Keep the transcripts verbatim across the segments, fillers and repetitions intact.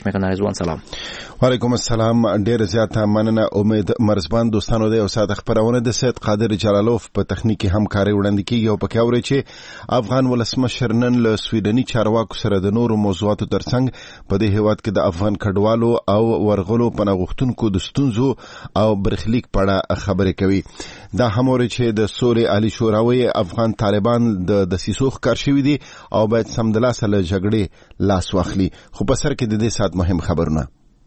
پښتنه رضوان سلام. وعلیکم السلام. ډیر زیاته مننه. امید مرزبان دوستانو د اوساده خبرونه د سید قادر جلالوف په تخنیکی همکاري وړاندې کیږي او پکې اوري چې افغان ولسمشر نن له سویډني چارواکو سره د نورو موضوعاتو ترڅنګ په دې هیواد کې د افغان کډوالو او ورغلو پناهغښتونکو د ستونزو او برخلیک په اړه خبرې کوي. دا هم اوري چې د سوري عالی شوراوي افغان طالبان د دسیسو ښکار شوي دي او باید سمدلاسه له جګړې لاس واخلي. خو په سر کې د دې سات مهم خبرونه.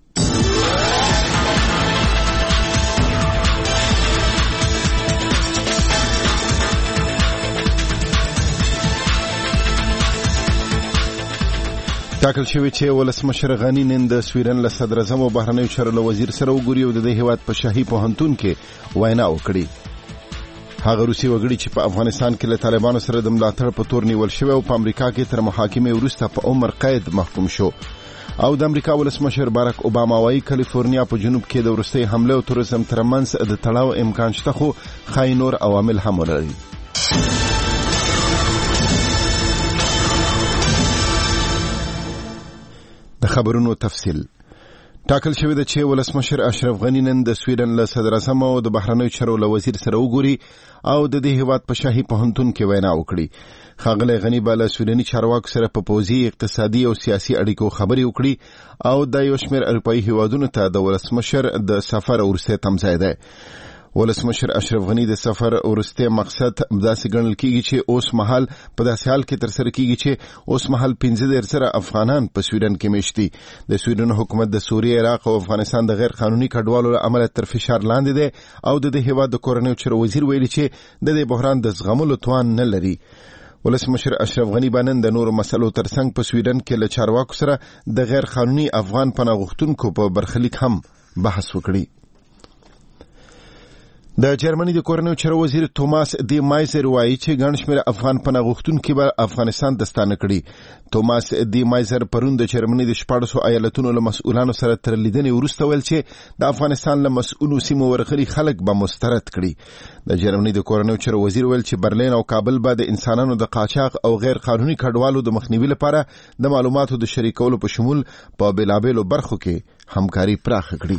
ټاکل شوی چې ولسمشر غنی نن د سویډن له صدر اعظم او بهرنیو چارو وزیر سره وګوري او د دې هیواد په شاهي پوهنتون کې وینا وکړي. هغه روسي وګړي چې په افغانستان کې له طالبانو سره د ملاتړ په تور نیول شوی او په امریکا کې تر محاکمې وروسته په عمر قید محکوم شو. او د امریکا ولسمشر باراک اوباما وايي کالیفورنیا په جنوب کې د وروستي حمله او تروریزم ترمنځ د تړاو امکان شته خو خای نور عوامل هم ولري. د خبرونو تفصیل. ټاکل شوی دی چې ولسمشر اشرف غنی نن د سویډن له صدر اعظم او د بهرنیو چارو وزیر سره وګوري او د دې هیواد په شاهي پوهنتون کې وینا وکړي. ښاغلی غنی به له سویډني چارواکو سره په پوځي، اقتصادي او سیاسي اړیکو خبرې وکړي او د یو شمېر اروپایي هیوادونو ته د ولسمشر د سفر وروستی تمځای دی. ولسمشر اشرف غنی د سفر وروستی مقصد داسې ګڼل کیږي چې اوس مهال په داسې حال کې ترسره کیږي چې اوس مهال پنځه دېرش زره افغانان په سویډن کې میشت دي. د سویډن حکومت د سوریه، عراق او افغانستان د غیر قانوني کډوالو له امله تر فشار لاندې دی او د دې هیواد د کورنیو چارو وزیر ویلي چې د دې بحران د زغملو توان نه لري. ولسمشر اشرف غنی باندې د نورو مسلو ترڅنګ په سویډن کې له چارواکو سره د غیر قانوني افغان پناهغښتونکو په برخلیک هم بحث وکړي. د جرمني د کورنیو چارو وزیر توماس دی مایزر وایي چې ګڼ شمېر افغان پناهغښتونکي به افغانستان ته ستانه کړي. توماس دی مایزر پرون د جرمني د شپاړسو ایالتونو له مسؤلانو سره تر لیدنې وروسته ویل چې د افغانستان له مسؤلو سیمو ورغلي خلک به مسترد کړي. د جرمني د کورنیو چارو وزیر ویل چې برلین او کابل به د انسانانو د قاچاق او غیر قانوني کډوالو د مخنیوي لپاره د معلوماتو د شریکولو په شمول په بیلابیلو برخو کې همکاري پراخه کړي.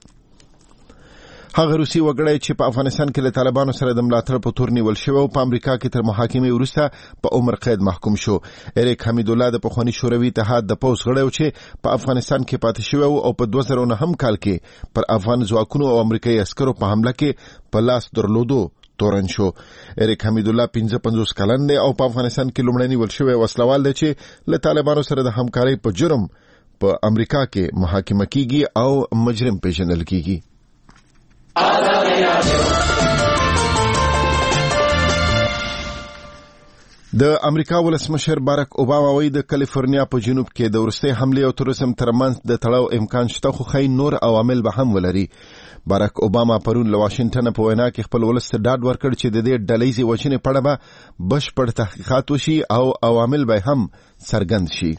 هغه روسي وګړی چې په افغانستان کې له طالبانو سره د ملاتړ په تور نیول شوی او په امریکا کې تر محاکمې وروسته په عمر قید محکوم شو. اریک حمیدالله د پخواني شوروي اتحاد د پوځ غړی چې په افغانستان کې پاتې شوی او په دوه زره نهم کال کې پر افغان ځواکونو او امریکایي عسکرو په حمله کې په لاس درلودو تورن شو. اریک حمیدالله پنځه پنځوس کلن دی او په افغانستان کې لومړی نیول شوی وسلوال دی چې له طالبانو سره د همکارۍ په جرم په امریکا کې محاکمه کیږي او مجرم پیژندل کیږي. د امریکا ولسمشر باراک اوباما وايي د کالیفورنیا په جنوب کې د وروستي حمله او تروریزم ترمنځ د تړاو امکان شته خو خای نور عوامل به هم ولري. باراک اوباما پرون له واشنگټن په وینا کې خپل ولس ته ډاډ ورکړ چې د دې ډلهیزې وژنې په اړه به بشپړ تحقیقات وشي او عوامل به هم څرګند شي.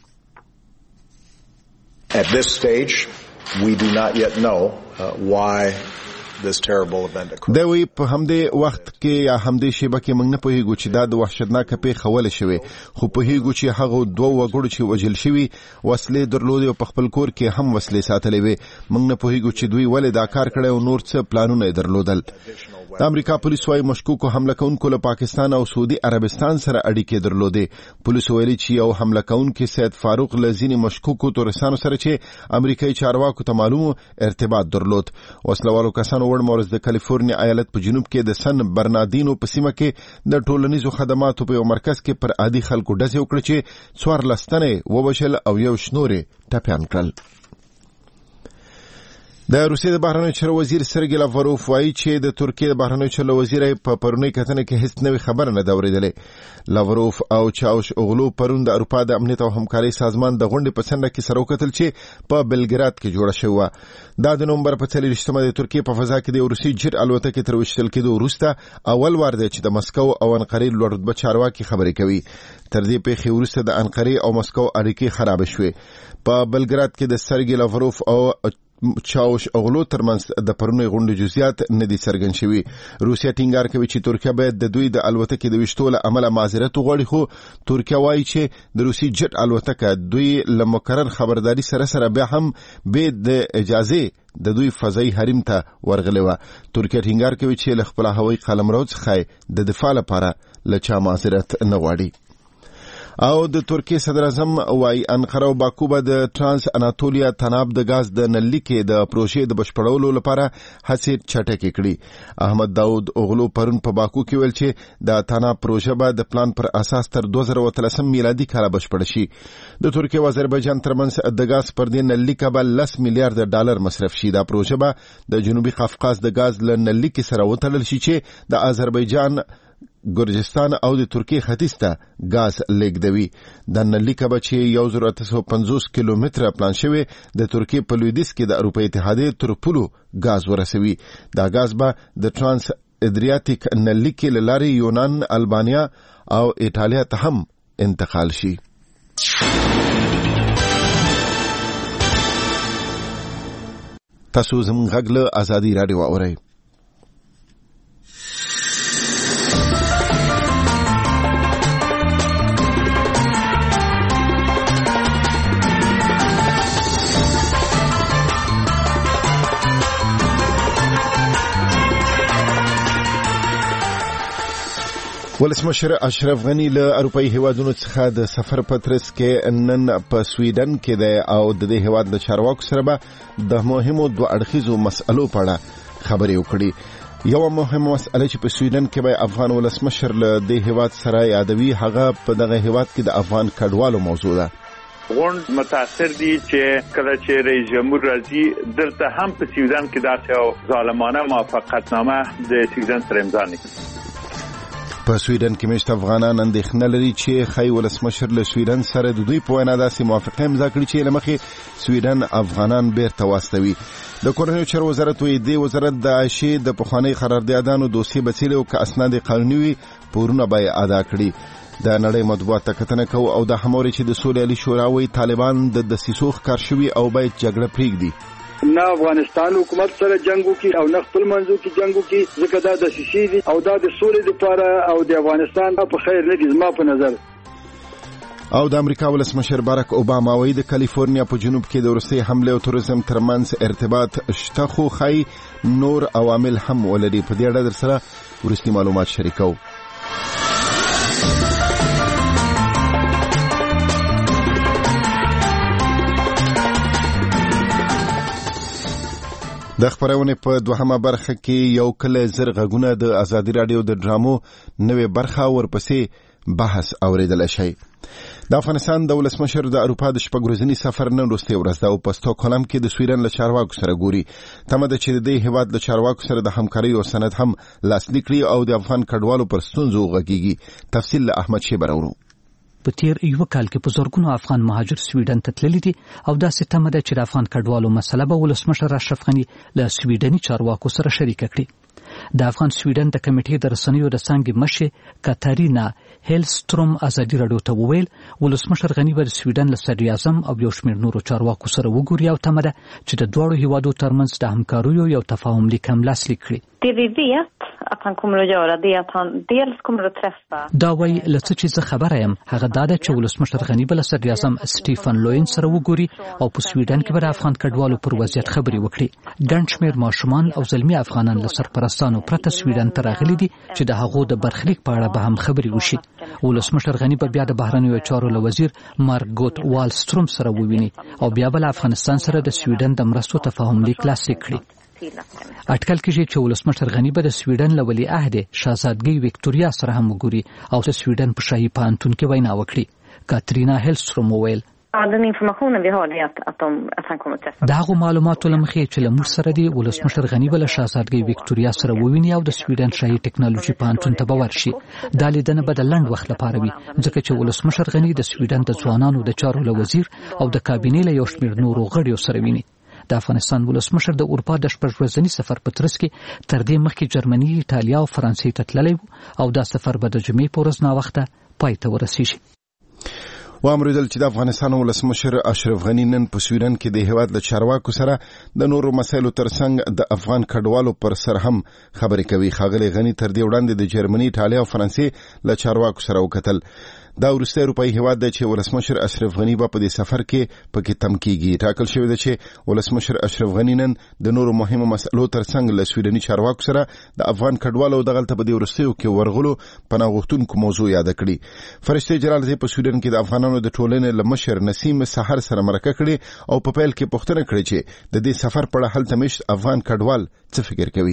At this stage, we do not yet know uh, why this terrible event occurred. دا وی په همدې وخت کې یا همدې شیبه کې موږ نه پوهیږو چې دا د وحشتناک پیښه ولې شوې، خو پوهیږو چې هغه دوه وګړو چې وژل شوي وسلې درلودې او په خپل کور کې هم وسلې ساتلې وې. موږ نه پوهیږو چې دوی ولې دا کار کړی او نور څه پلانونه یې درلودل. د امریکا پولیس وايي مشکوکو حمله کوونکو له پاکستان او سعودي عربستان سره اړیکې درلودې. پولیس ویلي چې یو حمله کوونکی سید فاروق له ځینې مشکوکو تورستانو سره چې امریکایي چارواکو ته معلوم ارتباط درلود. وسلوالو کسانو وړ مورز د کالیفورنیا ایالت په جنوب کې د سن برناردینو په سیمه کې د ټولنیزو خدماتو په یو مرکز کې پر عادي خلکو ډزې وکړې چې څوارلس تنې ووژل او یو شنورې ټپیان کړل. د روسیې د بهرنیو چارو وزیر سرګی لاوروف وایي چې د ترکیې د بهرنیو چارو وزیر په پرونی کتنه کې هیڅ نوې خبره نه ده اورېدلې. لاوروف او چاوش اوغلو پرون د اروپا د امنیت او همکارۍ سازمان د غونډې په څنډه کې سره وکتل چې په بلګراد کې جوړه شوې. دا د نومبر په څلوېښتمه د ترکیې په فضا کې د روسي جټ الوتکې تر وشتل کېدو وروسته اول وار دی چې د مسکو او انقرې لوړ رتبه چارواکي خبرې کوي. تر دې پیښې وروسته د انقرې او مسکو اړیکې خراب شوې. په بلګراد کې د سرګی لاوروف او چاوش اوغلو ترمنځ د پرونی غونډې جزئیات نه دي څرګند شوي. روسیا ټینګار کوي چې ترکیه باید د دوی د الوتکې د وشتو له امله معذرت وغواړي، خو ترکیه وایي چې د روسي جټ الوتکه دوی له مکرر خبرداري سره سره بیا هم به د اجازه د دوی فضایي حریم ته ورغلې وه. ترکیه ټینګار کوي چې له خپل هوایي قلمرو څخه د دفاع لپاره له چا معذرت نه غواړي. او د ترکیه صدر اعظم وايي انقره او باکو به د ترانس اناتولیا تناب د غاز د نللیکې د پروژې د بشپړولو لپاره هڅې چټکې کړي. احمد داود اوغلو پرون په باکو کې ویل چې د تناب پروژه به د پلان پر اساس تر دوه زره اتلسم میلادي کال بشپړ شي. د ترکیه او آذربایجان ترمنځ د غاز پر دې نللیکه به لس میلیارډ ډالر مصرف شي. دا پروژه به د جنوبي قفقاز د غاز له نللیکې سره وتړل شي چې د آذربایجان، ګرجستان او د ترکیه ختیځ ته غاز لیږدوي. د نللیکه به چې یو زر اته سوه پنځوس کیلومتره پلان شوی د ترکیه په لویدیځ کې د اروپا اتحادیې تر پولو غاز ورسوي. دا غاز به د ترانس ادریاتیک نللیکې له لارې یونان، البانیا او ایټالیا ته هم انتقال شي. تاسو زموږ غږ له ازادي راډیو اورئ. ولسمشر اشرف غنی له اروپאי هیوادونو څخه د سفر په ترڅ کې نن په سویډن کې دی او د دې هیواد له چارواکو سره به د مهمو دوه اړخیزو مسألو په اړه خبرې وکړي. یو مهمه مسأله چې په سویډن کې به افغان ولسمشر له دې هیواد سره یادوي هغه په دغه هیواد کې د افغان کډوالو موضوع ده. غونډ متاثر دي چې کله چې رئیس جمهور راځي دلته هم په سویډن کې داسې ظالمانه موافقتنامه د سویډن سره امضا نه. په سویډن کې مشت افغانان اندېښنه لري چې خی ولسمشر له سویډن سره د دوی په وینا داسې موافقه امضا کړي چې له مخې سویډن افغانان بیرته واستوي. د کورنیو چارو وزارت وایي د وزارت د عایشې د پخوانۍ قراردادونو دوسیې بڅېلې او که اسناد قانوني وي پورونه به ادا کړي. د نړۍ مطبوعات ته کتنه کوو او د هموري چې د سولې عالي شورا وایي طالبان د دسیسو ښکار شوي او باید جګړه پرېږدي. نه افغانستان حکومت سره جنگو کی او نه خپل منځو کې جنگو کی، ځکه دا د سیسي دي او دا د سولې لپاره او د افغانستان په خیر نه دي زما په نظر. او د امریکا ولسمشر باراک اوباما وایي د کالیفورنیا په جنوب کې د روسي حمله او تروریزم ترمنځ ارتباط شته، خو خی نور عوامل هم ولري. په دې اړه در سره ورستي معلومات شریکو. د خبرونه په دوهمه برخه کې یو کله زر غږونه د ازادي رادیو د ډرامو نوې برخه ورپسې بحث اوریدل شي. د افغانستان د ولسمشر د اروپا د شپږ ورځني سفر نن وروستۍ ورځ ده او په ستوکهولم کې د سویډن له چارواکو سره ګوري. تمه ده چې د دې هیواد له چارواکو سره د همکارۍ او سند هم لاسلیک کړي او د افغان کډوالو پر ستونزو غږیږي. تفصیل له احمد شیبر اورو. په تیر یو کال کې په زرګونو افغان مهاجر سویډن ته تللي دي او داسې تمه ده چې د افغان کډوالو مسله به ولسمشر اشرف غني له سویډني چارواکو سره شریک کړي. د افغان سویډن د کمیټې د رسنیو د څانګې مشر کاتارینا هیلستروم ازادي راډیو ته وویل ولسمشر غني به د سویډن له صدر اعظم او یو شمېر نورو چارواکو سره وګوري او تمه ده چې د دواړو هیوادو ترمنځ د همکاریو یو تفاهم لیک هم لاسلیک کړي. Det vi vet att han kommer att göra det att han dels kommer att träffa دا وای لڅ چې زه خبره یم هغه دا ده چې ولسمشر غني بل صدر اعظم سټیفن لوین سره وګوري او په سویډن کې به د افغان کډوالو پر وضعیت خبرې وکړي. ګڼ شمېر ماشومان او زلمی افغانان له سرپرستانو پرته سویډن ته راغلي دي چې د هغو د برخلیک په اړه به هم خبرې وشي. ولسمشر غني به بیا د بهرنیو چارو له وزیر مارګوت والستروم سره وویني او بیا به افغانستان سره د سویډن د مرستو تفاهم لیک لاسلیک کړي. اټکل کېږي چې ولسمشر غني به د سویډن له ولیعهد شاهزادګۍ وکټوریا سره هم وګوري او د سویډن په شاهي پوهنتون کې وینا وکړي. کاترینا هیلستروم وویل den informationen vi har är att att de att han kommer att träffa دا غو معلومات لمخې چې لمر سره دی ولسمشر غني بل شاهزادګۍ وکټوریا سره وویني او د سویډن شاهي ټکنالوژي پوهنتون ته باور شي. دا لیدنه به د لنډ وخت لپاره وي ځکه چې ولسمشر غني د سویډن د ځوانانو د چارو له وزیر او د کابینې له یو شمېر نورو غړیو سره ویني. د افغانستان ولسمشر د اروپا د شپږ ورځني سفر په ترڅ کې تر دې مخکې جرمني، ایټالیا او فرانسې ته تللی او دا سفر به د جمعې په ورځ ناوخته پای ته ورسیږي. وامریدل چې د افغانستان ولسمشر اشرف غنی نن په سویډن کې د هیواد له چارواکو سره د نورو مسایلو ترڅنګ د افغان کډوالو پر سر هم خبرې کوي. ښاغلی غنی تر دې وړاندې د جرمني، ایټالیا او فرانسې له چارواکو سره وکتل. دا وروستی اروپایي هیواد دی چې ولسمشر اشرف غنی به په دې سفر کې پکې تم کیږي. ټاکل شوی دی چې ولسمشر اشرف غنی نن د نورو مهمو مسلو ترڅنګ له سویډني چارواکو سره د افغان کډوالو دغلته په دې وروستیو کې ورغلو پناه غوښتونکو موضوع یاد کړي. فرشته جلال په سویډن کې د افغانانو د ټولنې له مشر نسیم سحر سره مرکه کړې او په پیل کې پوښتنه کړې چې د دې سفر په اړه هلته مشت افغان کډوال څه فکر کوي.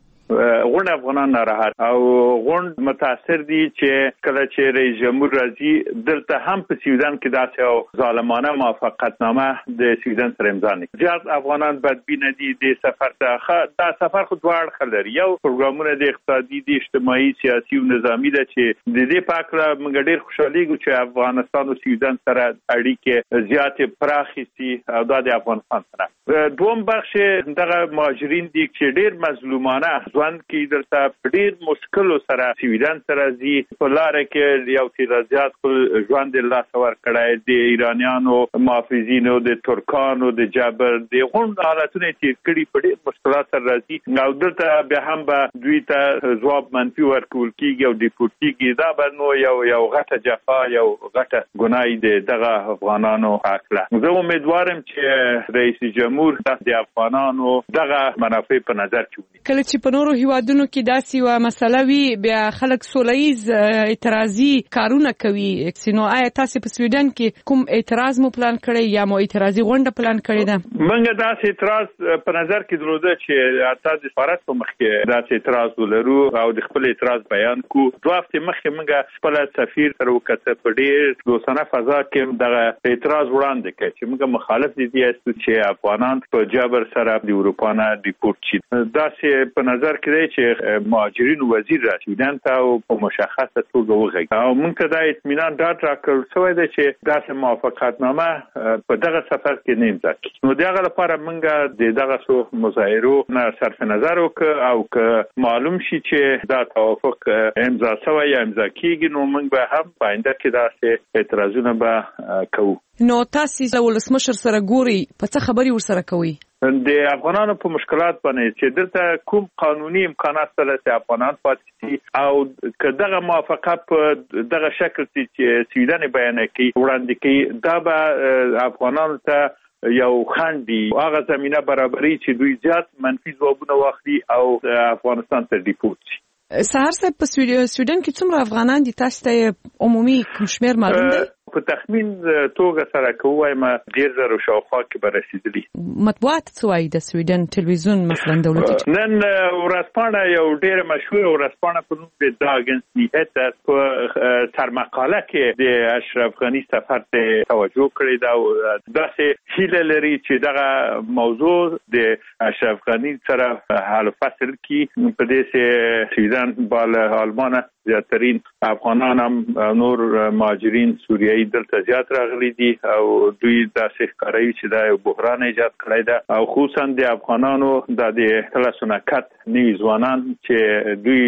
غونډ افغانان ناراحت او غونډ متاثر دي چې کله چې رئیس جمهور راځي دلته هم په سویډن کې داسې او ظالمانه موافقتنامه د سویډن سره امضا نه کړي. زیات افغانان بدبین دي د سفر ته. دا سفر خو دوه اړخ لري. یو پروګرامونه د اقتصادي، د اجتماعي، سیاسي او نظامی ده چې د دې په اړه موږ ډېر خوشحالېږو چې افغانستان او سویډن سره اړیکې زیاتې پراخې سي او دا د افغانستان سره. دوم بخش دغه مهاجرین دي چې ډېر مظلومانه ژوند کوي، دلته په ډېر مشکلو سره سویډن سره ځي. په لاره کې یو څه زیات خپل ژوند د لاسه ورکړی. د ایرانیانو محافظینو، د ترکانو، د جبر د غونډ حالتونه تېر کړي، په ډېر مشکلات سره راځي او دلته بیا هم به دوی ته ځواب منفي ورکول کېږي او ډیپورټ کېږي. دا به نو یو یو غټه جفا، یو غټه ګناه د دغه افغانانو حقله. زه امیدوارم چې رئیس جمهور د افغانانو دغه منافع په نظر کې ونیسي. کله چې په نورو هیوادونو کې داسې یوه مسله وي بیا خلک سوله-ییز اعتراضي کارونه کوي. نو آیا تاسې په سویډن کې کوم اعتراض مو پلان کړی یا مو اعتراضي غونډه پلان کړې ده؟ موږ داسې اعتراض په نظر کې درلوده چې حتی د سفارت په مخ کې داسې اعتراض ولرو او د خپل اعتراض بیان کو. دوه هفتې مخکې موږ خپل سفیر سره وکتل، په ډېر دوستانه فضا کې دغه اعتراض وړاندې کړ چې موږ مخالف دي چې افغانان په جبر سره د اروپا نه ډیپورټ شي. داسې په نظر کې دی چې مهاجرین وزیر را سویډن ته او په مشخصه توګه وغږېد او موږ ته دا اطمینان ډاډ راکړل شوی دی چې داسې موافقتنامه په دغه سفر کې نه امضا کېږي. نو د هغه لپاره موږ د دغه څو مظاهرو نه صرف نظر وکړو او که معلوم شي چې دا توافق امضا شوی یا امضا کېږي نو موږ به هم په آینده کې داسې اعتراضونه به کوو. نو تاسې له ولسمشر سره ګورئ، په څه خبرې ورسره کوئ؟ د افغانانو په مشکلات باندې چې دلته کوم قانوني امکانات سره چې افغانان پاتې دي او که دغه موافقه په دغه شکل چې سویډن بیان کوي وړاندې کوي، دا به افغانانو ته یو خنډ دی، هغه زمینه برابري چې دوی زیات منفي ځوابونه واخلي او افغانستان ته ډیپورټ شي. سهار صاحب په سویډن کې څومره افغانان دي؟ تاسو ته عمومي کوم شمېر معلوم دی؟ په تخمین توګه سره کووایم ډېر زره شاوخوا کې به رسیدلي. مطبوعات څه وایي د سویډن تلویزیون مثلا دولتي؟ نن ورځپاڼه یو ډېره مشهوره ورځپاڼه په نوم د داګنس نیهت په سرمقاله کې د اشرف غني سفر ته توجه کړې ده او داسې هیله لري چې دغه موضوع د اشرف غني سره حل فصل کړي. په دې سه سویډن بال آلمانه زیاترین افغانان هم نور مهاجرین سوریایي دلته زیات راغلي دي او دوی داسې ښکاري چې دا یو بحران ایجاد کړی ده او خصوصا د افغانانو د تلاسونکت نوي ځوانان چې دوی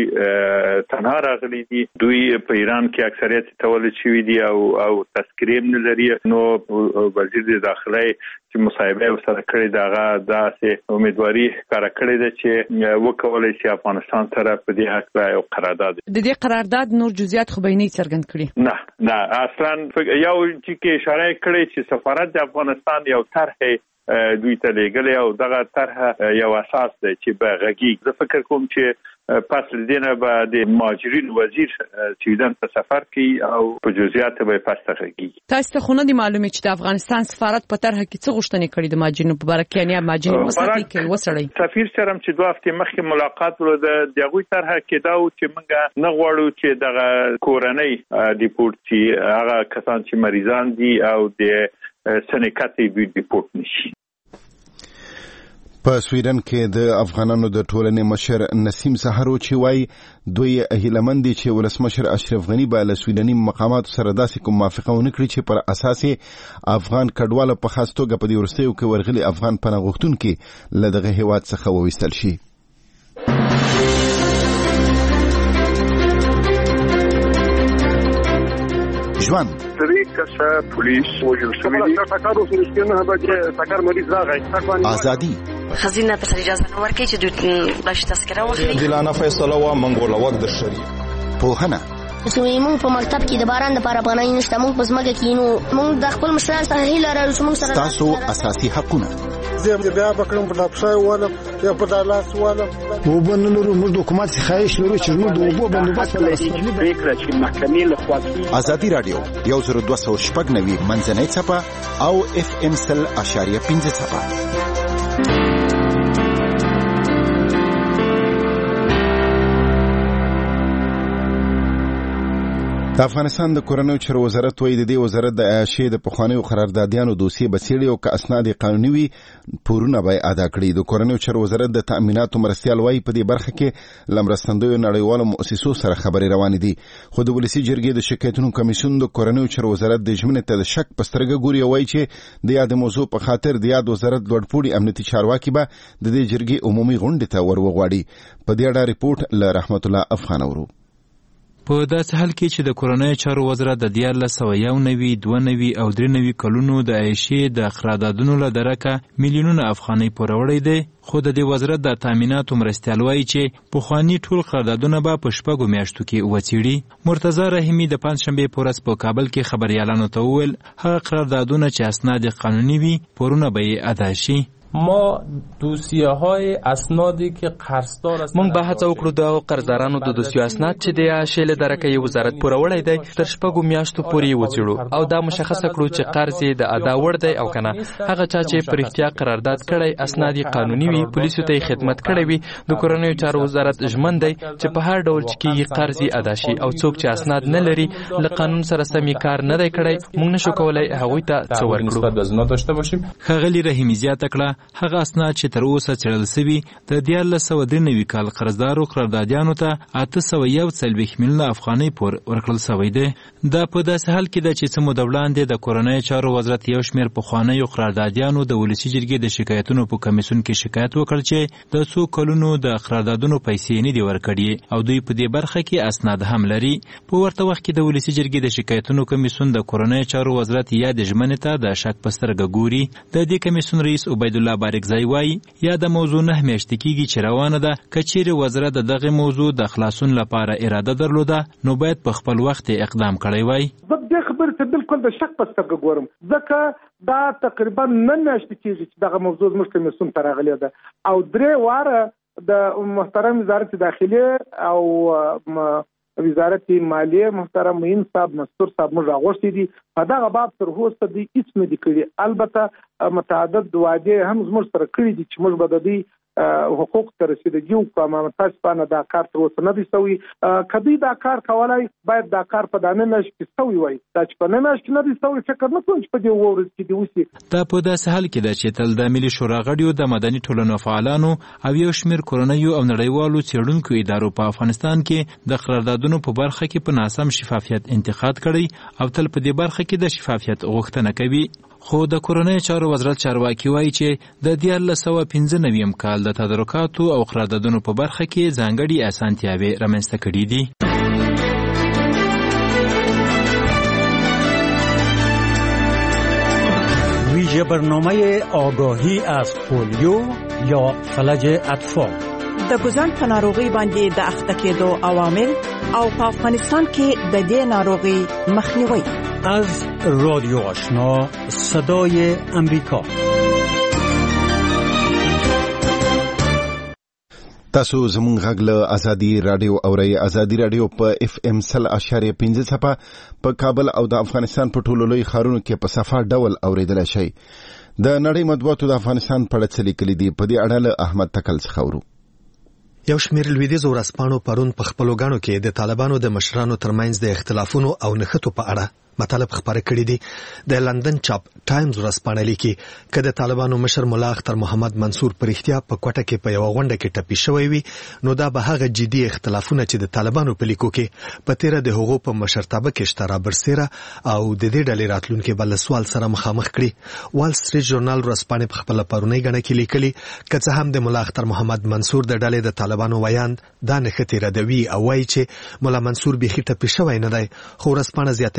تنها راغلي دي، دوی په ایران کې اکثریت تولد شوي دي او او تذکرې هم نه لري. نو وزیر د داخله چې مصاحبه ورسره کړې ده هغه داسې امیدواري ښکاره کړې ده چې وکولی شي افغانستان سره په دې هکله یو قرارداد. د دې قرارداد نور جزئیات خو به نه څرګند کړي؟ نه نه اصلا یو چې کې اشاره کړې چې سفارت د افغانستان یو طرح دوی ته لېږلی او دغه طرح یو اساس دی چې به غږیږي. زه فکر کوم چې پس له دې نه به د مهاجرین وزیر سویډن ته سفر کوي او په جزئیاتو به یې پس ته غږیږي. تاسو ته خو نه دي معلومې چې د افغانستان سفارت په طرحه کې څه غوښتنې کړي د مهاجرینو په باره کې؟ یعنې مهاجرین وساتئ که وڅړئ؟ سفیر سره چې دوه هفتې مخکې ملاقات ولرو د هغوی طرحه کې دا و چې موږ نه غواړو چې دغه کورنۍ ډیپورټ شي، هغه کسان چې مریضان دي او د سنکت دوی ډیپورټ نشي. په سویډن کې د افغانانو د ټولنې مشر نسیم سحر چې وایي دوی هیلهمند دي چې ولسمشر اشرف غني به له سویډني مقاماتو سره داسې کوم موافقه ونه کړي چې پر اساس افغان کډوالو په خاص توګه په دې وروستیو کې ورغلي افغان پناه غوښتونکي له دغه هیواد څخه وویستل شي. ژوند درې کسه پولیس وژل شوي دي ټکر وسو سپینه هغه ټکر مریض راغی ازادي خزینه پر اجازه نه ورکړي چې دوی باش تذکره واخلي دلانه فیصله وا منګول وخت د شری پوهنه زموږ په مکتب کې د باران لپاره پناه نشته، موږ په ځمکه کې نو موږ د خپل مشرانو څخه هیله لرو چې موږ سره تاسو اساسي حقونه زه بیا بکرم په ډاپشای واله یا په دالاس واله وبنلو موږ د حکومت خواهش لرو چې موږ د وبو بندوبست ولرو پریکړه چې محکمې له خوا ازادي رادیو یو زر دوه سوه شپږ نوي منځنۍ څپه او اف ام سل اشاریه پنځه څپه. د افغانستان د کورنیو چارو وزارت وایي د دې وزارت د عیاشۍ د پخوانیو قراردادیانو دوسیې به څېړي او که اسناد قانوني وي پورونه به ادا کړي. د کورنیو چارو وزارت د تأمیناتو مرستیال وایي په دې برخه کې له مرستندویو نړیوالو مؤسسو سره خبرې روانې دي، خو د ولسي جرګې د شکایتونو کمیسیون د کورنیو چارو وزارت د ژمنې ته د شک په سترګه ګوري او وایي چې د یاد موضوع په خاطر د یاد وزارت لوړپوړي امنیتي چارواکي به د دې جرګې عمومي غونډې ته ور وغواړي. په دې اړه ریپورټ له رحمت الله افغان اورو. په داسې حال کې چې د کورنیو چارو وزارت د دیارلس سوه یو نوي دوه نوي او درې نوي کلونو د عیاشۍ د قراردادونو له درکه میلیونونه افغانۍ پوروړی دی، خو د دې وزارت د تامیناتو مرستیال وایي چې پخواني ټول قراردادونه به په شپږو میاشتو کې وڅېړي. مرتضی رحیمي د پنجشنبې په ورځ په کابل کې خبریالانو ته وویل هغه قراردادونه چې اسناد قانوني وي پورونه به یې ادا شي. ما دوسیه های اسنادی که قرضدار است مونږ به هڅه وکړو د قرضدارانو د دوسیو اسناد چې د عیاشۍ له درکه وزارت پوروړی دی تر شپږو میاشتو پورې وڅېړو او دا مشخصه کړو چې قرض یې د ادا وړ دی او کنه. هغه چا چې پر احتیا قرارداد کړی اسناد قانوني وي پولیسو ته خدمت کړی وي د کورنیو چارو وزارت ژمن دی چې په هر ډول چې قرض یې ادا شي او څوک چې اسناد نه لري له قانون سره سمې کار نه دی کړی مونږ نشو کولای هغوی ته څه ورکړو. ښاغلي رحیمي زیاته کړه هغه اسناد چې تر اوسه څېړل سوي د دیارلس سوه درې نوي کال قرضدارو قراردادیانو ته اته سوه یو څلوېښت میلیونه افغانۍ پور ورکړل سوی دی. دا په داسې حال کې ده چې څه موده وړاندې د کورنیو چارو وزارت یو شمېر پخوانیو قراردادیانو د ولسي جرګې د شکایتونو په کمیسیون کې شکایت وکړ چې د څو کلونو د قراردادونو پیسې نه دي ورکړي او دوی په دې برخه کې اسناد هم لري. په ورته وخت کې د ولسي جرګې د شکایتونو کمیسیون د کورنیو چارو وزارت یا د ژمنې ته د شک په سترګه ګوري. د دې کمیسیون رئیس عبیدالله بارکزی وایي یا د موضوع نه میاشتې کېږي چې روانه ده، که چیرې وزارت د دغه موضوع د خلاصون لپاره اراده درلوده نو باید په خپل وخت اقدام کړی وای. زه دې خبرې ته بالکل د شک په سترګه ګورم ځکه دا تقریبا نه میاشتې کېږي چې دغه موضوع زموږ کمیسیون ته راغلې ده او درې واره د محترم وزارت داخلي او وزارت مالیه محترم معین صاحب مستور صاحب موږ راغوښتي دي په دغه باب تر اوسه دوی هیڅ نه دي کړي. البته متعدد وعدې هم زموږ سره کړي دي چې موږ به د دوی حقوق ته رسیدګي وکړو، متاسفانه دا کار تر اوسه نه دی سوی. که دوی دا کار کولای باید دا کار په دانه میاشت کې سوی وای، دا چې په نه میاشت کې نه دی سوی فکر نه کوم چې په دې اووه ورځو کې دې وشي. دا په داسې حال کې ده چې تل د ملي شورا غړیو د مدني ټولنو فعالانو او یو شمېر کورنیو او نړیوالو څېړونکو ادارو په افغانستان کې د قراردادونو په برخه کې په ناسم شفافیت انتقاد کړی او تل په دې برخه کې د شفافیت غوښتنه کوي. خو د کورنیو چارو وزارت چارواکي وایي چې د دیارلس سوه پنځه نویم کال د تدارکاتو او قراردادونو په برخه کې ځانګړي اسانتیاوې رامنځته کړي دي. ویژه برنامه آگاهی از پولیو یا فلج اطفال د ګوزن په ناروغي باندې د اخته کېدو عوامل او په افغانستان کې د دې ناروغي مخنیوي. از رادیو آشنا صدای امریکا. تاسو زموږ غږ له ازادي رادیو اورئ. ازادي رادیو په اف ام سل اشاریه پنځه څپه په کابل او د افغانستان په ټولو لوی ښارونو کې په صفا ډول اوریدلی شئ. د نړۍ مطبوعاتو د افغانستان په اړه څه لیکلي دي په دې اړه له احمد تکل څخه اورو. یو شمېر لویدیځو ورځپاڼو پرون په خپلو ګاڼو کې د طالبانو د مشرانو ترمنځ د اختلافونو او نښتو په اړه مطالب خبره کړې دي. د لندن چاپ ټایمز ورځپاڼه لیکي چې د طالبانو مشر مولا اختر محمد منصور پر احتیا په کوټه کې په یو غونډه کې ټپي شوی وي نو دا به هغه جدي اختلافونه چې د طالبانو په لیکو کې په تیره د هغو په مشرتابه کې شته رابرسېره او د دې ډلې راتلونکي بل سوال سره مخامخ کړي. وال سټریټ ژورنال ورځپاڼه په خپل پرونی غنډه کې لیکلي چې څه هم د مولا اختر محمد منصور د ډلې د طالبانو ویاند دا نښتې ردوي او وایي چې مولا منصور بيخي ټپي شوی نه دی، خو ورځپاڼه زیاتوي چې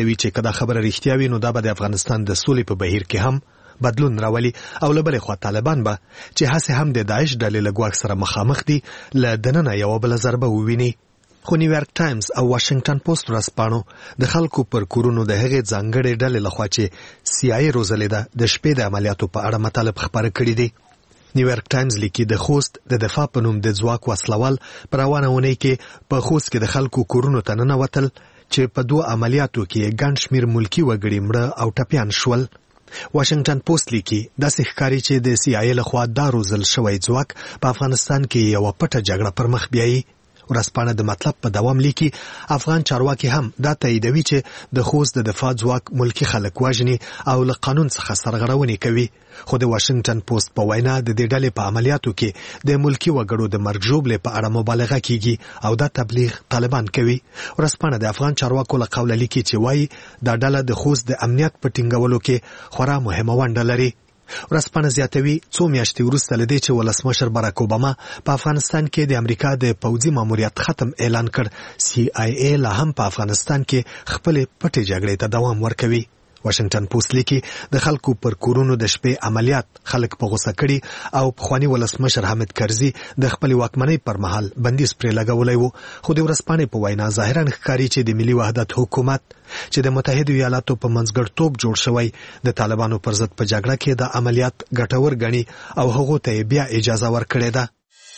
دا خبره رښتیا وي نو دا به د افغانستان د سولې په بهیر کې هم بدلون راولي او له بلې خوا طالبان به چې هسې هم د داعش ډلې له ګواښ سره مخامخ دي له دننه یوه بله ضربه وویني. خو نیویارک ټایمز او واشنگټن پوسټ ورځپاڼو د خلکو پر کورونو د هغې ځانګړې ډلې لخوا چې سی آی ای روزلې ده د شپې د عملیاتو په اړه مطالب خپاره کړي دي. نیویارک ټایمز لیکي د خوست د دفاع په نوم د ځواک وسلوال په روانه اونۍ کې په خوست کې د خلکو کورونو ته ننوتل چې په دوه عملیاتو کې ګڼ شمېر ملکي وګړي مړه او ټپیان شول. واشنگټن پوسټ لیکي داسې ښکاري چې د سی آی ای لخوا دا روزل شوی ځواک په افغانستان کې یوه پټه جګړه پر مخ بیایي. ورځپاڼه د مطلب په دوام لیکي افغان چارواکي هم دا تاییدوي چې د خوست د دفاع ځواک ملکي خلک وژني او له قانون څخه سرغړونې کوي. خو د واشنگټن پوسټ په وینا د دې ډلې په عملیاتو کې د ملکي وګړو د مرګ ژوبلې په اړه مبالغه کیږي او دا تبلیغ طالبان کوي. ورځپاڼه د افغان چارواکو له قوله لیکي چې وایي دا ډله د خوست د امنیت په ټینګولو کې خورا مهمه ونډه لري. ورځپاڼه زیاتوي څو میاشتې وروسته له دې چې ولسمشر باراک اوباما په افغانستان کې د امریکا د پوځي ماموریت ختم اعلان کړ سی آی ای لا هم په افغانستان کې خپلې پټې جګړې ته دوام ورکوي. واشنگټن پوسټ لیکي د خلکو پر کورونو د شپې عملیات خلک په غوسه کړي او پخواني ولسمشر حامد کرزي د خپلې واکمنۍ پر مهال بندیز پرې لګولی و. خو د ورځپاڼې په وینا ظاهرا ښکاري چې د ملي وحدت حکومت چې د متحدو ایالاتو په منځګړتوب جوړ شوی د طالبانو پر ضد په جګړه کې د عملیات ګټور ګڼي او هغو ته بیا اجازه ورکړې ده.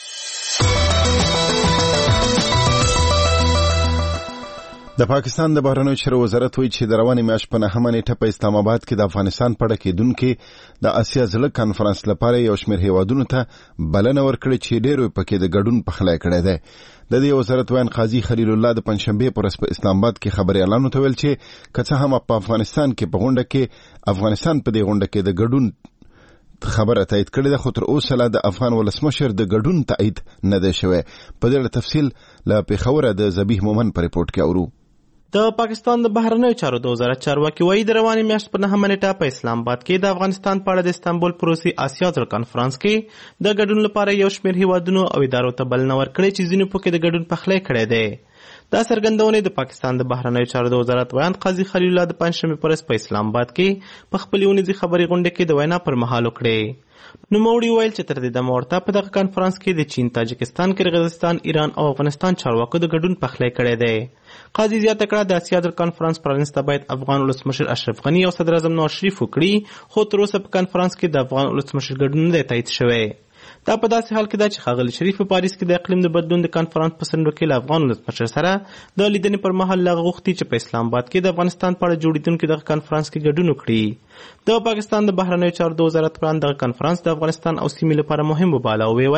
د پاکستان د بهرنیو چارو وزارت وایي چې د روانې میاشتې په نهمه نیټه په اسلام آباد کې د افغانستان په اړه کېدونکي د اسیا زړه کانفرنس لپاره یو شمېر هیوادونو ته بلنه ورکړې چې ډېرو پکې د ګډون پخلی کړی دی. د دې وزارت وایي قاضي خلیل الله د پنځشنبې پر ورځ په اسلام آباد کې خبریالانو ته ویل چې که څه هم په افغانستان کې په غونډه کې افغانستان په دې غونډه کې د ګډون خبره تایید کړې ده خو تر اوسه لا د افغان ولسمشر د ګډون تایید نه دی شوی. په دې تفصیل له پېښوره د ذبیح مومن په ریپورت کې اورو. د پاکستان د بهرنیو چارو د وزارت چارواکي وایي د روانې میاشتې په نهمه نیټه په اسلام آباد کې د افغانستان په اړه د استانبول پروسي آسیا زړه کانفرنس کې د ګډون لپاره یو شمېر هیوادونو او ادارو ته بلنه ورکړې چې ځینو پکې د ګډون پخلی کړی دی. دا څرګندونې د پاکستان د بهرنیو چارو د وزارت ویان قاضي خلیل الله د پنځشنبې په ورځ په اسلام آباد کې په خپلې اونیزې خبري غونډې کې د وینا پر مهال وکړې. نوموړي ویل چې تر دې دمه ورته په دغه کانفرنس کې د چین، تاجکستان، کرغیزستان، ایران او افغانستان چارواکو د ګډون پخلی کړی دی. قاضي زیاته کړه د اسیا د کانفرنس پرانیسته باید افغان ولسمشر اشرف غني او صدر اعظم نواز شریف وکړي خو تر اوسه په کانفرنس کې د افغان ولسمشر ګډون نه دی تایید شوی. دا په داسې حال کې ده چې ښاغلي شریف په پاریس کې د اقلیم د بدلون د کانفرنس په سندو کې له افغان ولسمشر سره د لیدنې پر مهال لا غوښتي چې په اسلام آباد کې د افغانستان په اړه جوړېدونکي دغه کانفرنس کې ګډون وکړي. د پاکستان د بهرنیو چارو د وزارت پران دغه کانفرنس د افغانستان او سیمې لپاره مهم وباله او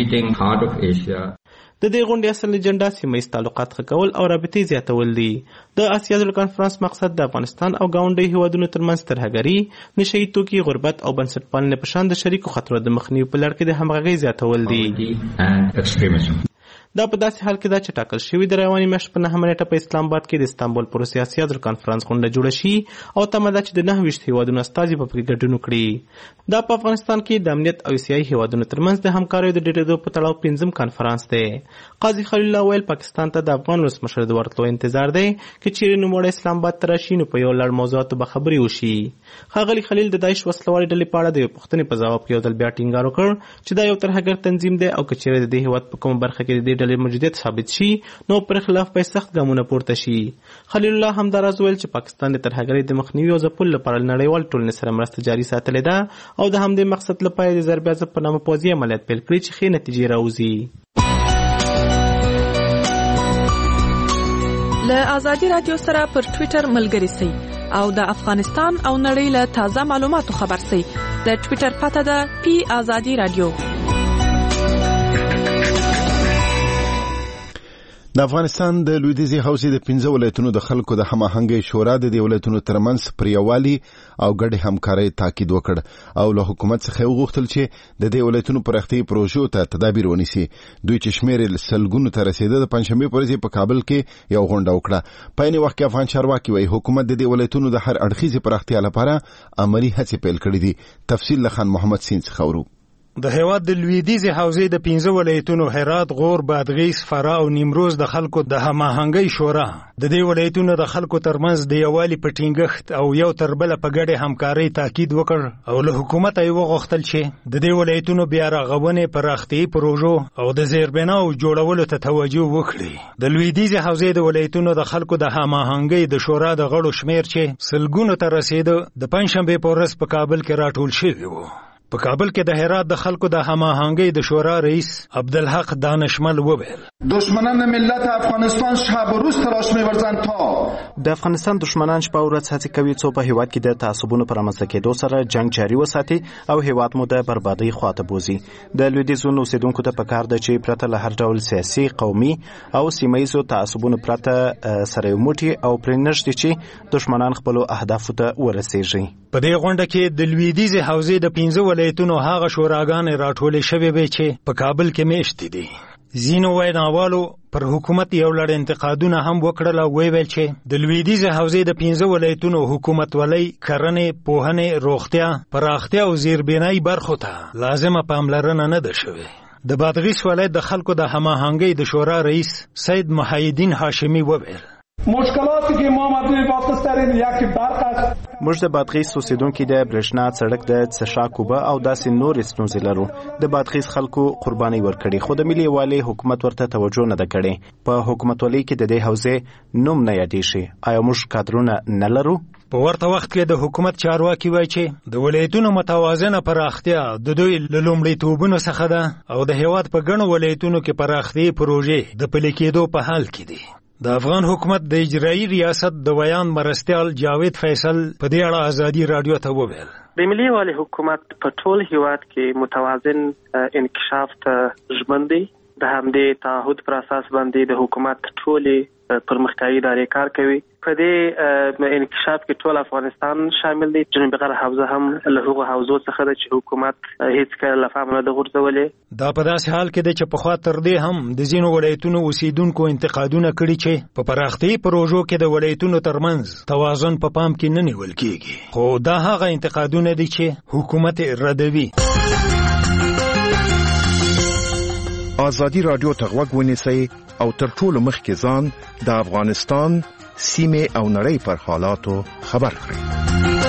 ویل د دې غونډې اصل اجنډا سیمه ایز تعلقات ښه کول او رابطې زیاتول دي. د اسیا زړه کانفرنس مقصد د افغانستان او ګاونډي هیوادونو ترمنځ ترهګري، نشهیي توکي، غربت او بنسټپالنې په شان د شریکو خطرو د مخنیوي په لړ کې د همغږۍ زیاتول دي. دا په داسې حال کې ده چې ټاکل شوي د روانې میاشتې په نهمه نیټه په اسلام آباد کې د استانبول پروسي آسیا زړه کانفرنس غونډه جوړه شي او تمه ده چې د نهه ویشت هیوادونو استازي به پکې ګډون وکړي. دا په افغانستان کې د امنیت او اسیایي هیوادونو ترمنځ د همکاریو د ډېرېدو په تړاو پنځم کانفرنس دی. قاضي خلیل الله ویل پاکستان ته د افغان ولسمشر د ورتلو انتظار دی که چیرې نوموړی اسلام آباد ته راشي نو په یو لړ موضوعاتو به خبرې وشي. ښاغلي خلیل د داعش وسلوالې ډلې په اړه د یوې پوښتنې په ځواب کې یو ځل بیا ټینګار وکړ چې دا یو ترهګر تنظیم دی او که چیرې د دې هیواد په کومه برخه کې د دې ډلې موجودیت ثابت شي نو پر خلاف به سخت ګامونه پورته شي. خلیل الله همداراز ویل چې پاکستان د ترهګرۍ د مخنیوي او ځپلو لپاره نړیوال ټولنې سره مرسته جاري ساتلې ده او د همدې مقصد لپاره د ضرب عضب په نامه پوځي عملیات پیل کړي چې ښې نتیجې راوځي. له ازادي رادیو سره پر ټویټر ملګري سئ او د افغانستان او نړۍ له تازه معلوماتو خبر سئ. د ټویټر پته ده پی ازادي رادیو. د افغانستان د لویدیځي حوزې د پنځه ولایتونو د خلکو د هماهنګۍ شورا د دې ولایتونو ترمنځ پر یووالي او ګډې همکارۍ تاکید وکړ او له حکومت څخه وغوښتل چې د دې ولایتونو پراختیایي پروژو ته تدابیر ونیسي. دوی چې شمېر سلګونو ته رسېده د پنځشنبې په ورځ په کابل کې یو غونډه وکړه. په عین وخت کې افغان چارواکي وایي حکومت د دې ولایتونو د هر اړخیزې پراختیا لپاره عملي هڅې پیل کړې دي. تفصیل له خان محمد سین څخه اورو. د هیواد د لویدیځې حوزې د پنځه ولایتونو هرات، غور، بادغیس، فراه او نیمروز د خلکو د هماهنګۍ شورا د دې ولایتونو د خلکو ترمنځ د یووالي په ټینګښت او یو تر بله په ګډې همکارۍ تاکید وکړ او له حکومته یې وغوښتل چې د دې ولایتونو بیا رغونې، پراختیایي پروژو او د زیربناو جوړولو ته توجه وکړي. د لویدیځې حوزې د ولایتونو د خلکو د هماهنګۍ د شورا د غړو شمیر چې سلګونو ته رسیده د پنجشنبې په ورځ په کابل کې راټول شوي وو. په کابل کې د هرات د خلکو د هماهنګۍ د شورا رئیس عبدالحق دانشمل وویل دشمنان ملت افغانستان شب و روز تلاش می‌ورزند تا د افغانستان دشمنان شپه او ورځ هڅه کوي څو په هیواد کې د تعصبونو پر رامنځته کېدو سره جنگ جاري وساتي او هیواد مو د بربادۍ خواته بوزي. د لویدیځو اوسیدونکو ته پکار ده چې پرته له هر ډول سیاسي، قومي او سیمه ییزو تعصبونو پرته سره یو موټی او پرې نشي چې دشمنان خپل اهدافو ته ورسیږي. په دې غونډه کې د لویدیځې حوزې د پنځه ولایتونو هغه شوراګانې راټولې شوې وې چې په کابل کې میشتې دي. ځینو ویناوالو پر حکومت یو لړ انتقادونه هم وکړل او ویل چې د لویدیځې حوزې د پنځه ولایتونو حکومتولۍ، کرنې، پوهنې، روغتیا، پراختیا او زیربنایي برخو ته لازمه پاملرنه نه ده شوې. د بادغیس ولایت د خلکو د هماهنګۍ د شورا رئیس سید محیدین هاشمی وویل مشکلاتی که ما مدوی واقع داریم یکی برق است. موږ د بادغیس اوسیدونکي د برېښنا، سړک، د څښاک اوبه او داسې نورې ستونزې لرو. د بادغیس خلکو قرباني ورکړي خو د ملي یووالي حکومت ورته توجه نه ده کړې. په حکومتولۍ کې د دې حوزې نوم نه یادېږي. آیا موږ کادرونه نه لرو؟ په ورته وخت کې د حکومت چارواکي وایي چې د ولایتونو متوازنه پراختیا د دوی له لومړیتوبونو څخه ده او د هیواد په ګڼو ولایتونو کې پراختیایي پروژې د پلي کېدو په حال کې دي. د افغان حکومت د اجرایي ریاست د بیان مرستیال جاوید فیصل په دې اړه ازادي رادیو ته وویل د ملي یووالي حکومت په ټول هیواد کې متوازن انکشاف ته ژمن دی. د همدې تعهد پر اساس باندې د حکومت ټولې پرمختیایي ادارې کار کوي. په دې انکشاف کې ټول افغانستان شامل دی. جنوبي غرب حوزه هم له هغو حوزو څخه ده چې حکومت هیڅ کله له پامه نه ده غورځولې. دا په داسې حال کې دی چې پخوا تر دې هم د ځینو ولایتونو اوسیدونکو انتقادونه کړي چې په پراختیایي پروژو کې د ولایتونو ترمنځ توازن په پام کې نه نیول کېږي. خو دا هغه انتقادونه دي چې حکومت ردوي. آزادی رادیو ته غوږ ونیسئ او تر ټولو مخکې ځان د افغانستان، سیمې او نړۍ پر حالاتو خبر کړئ.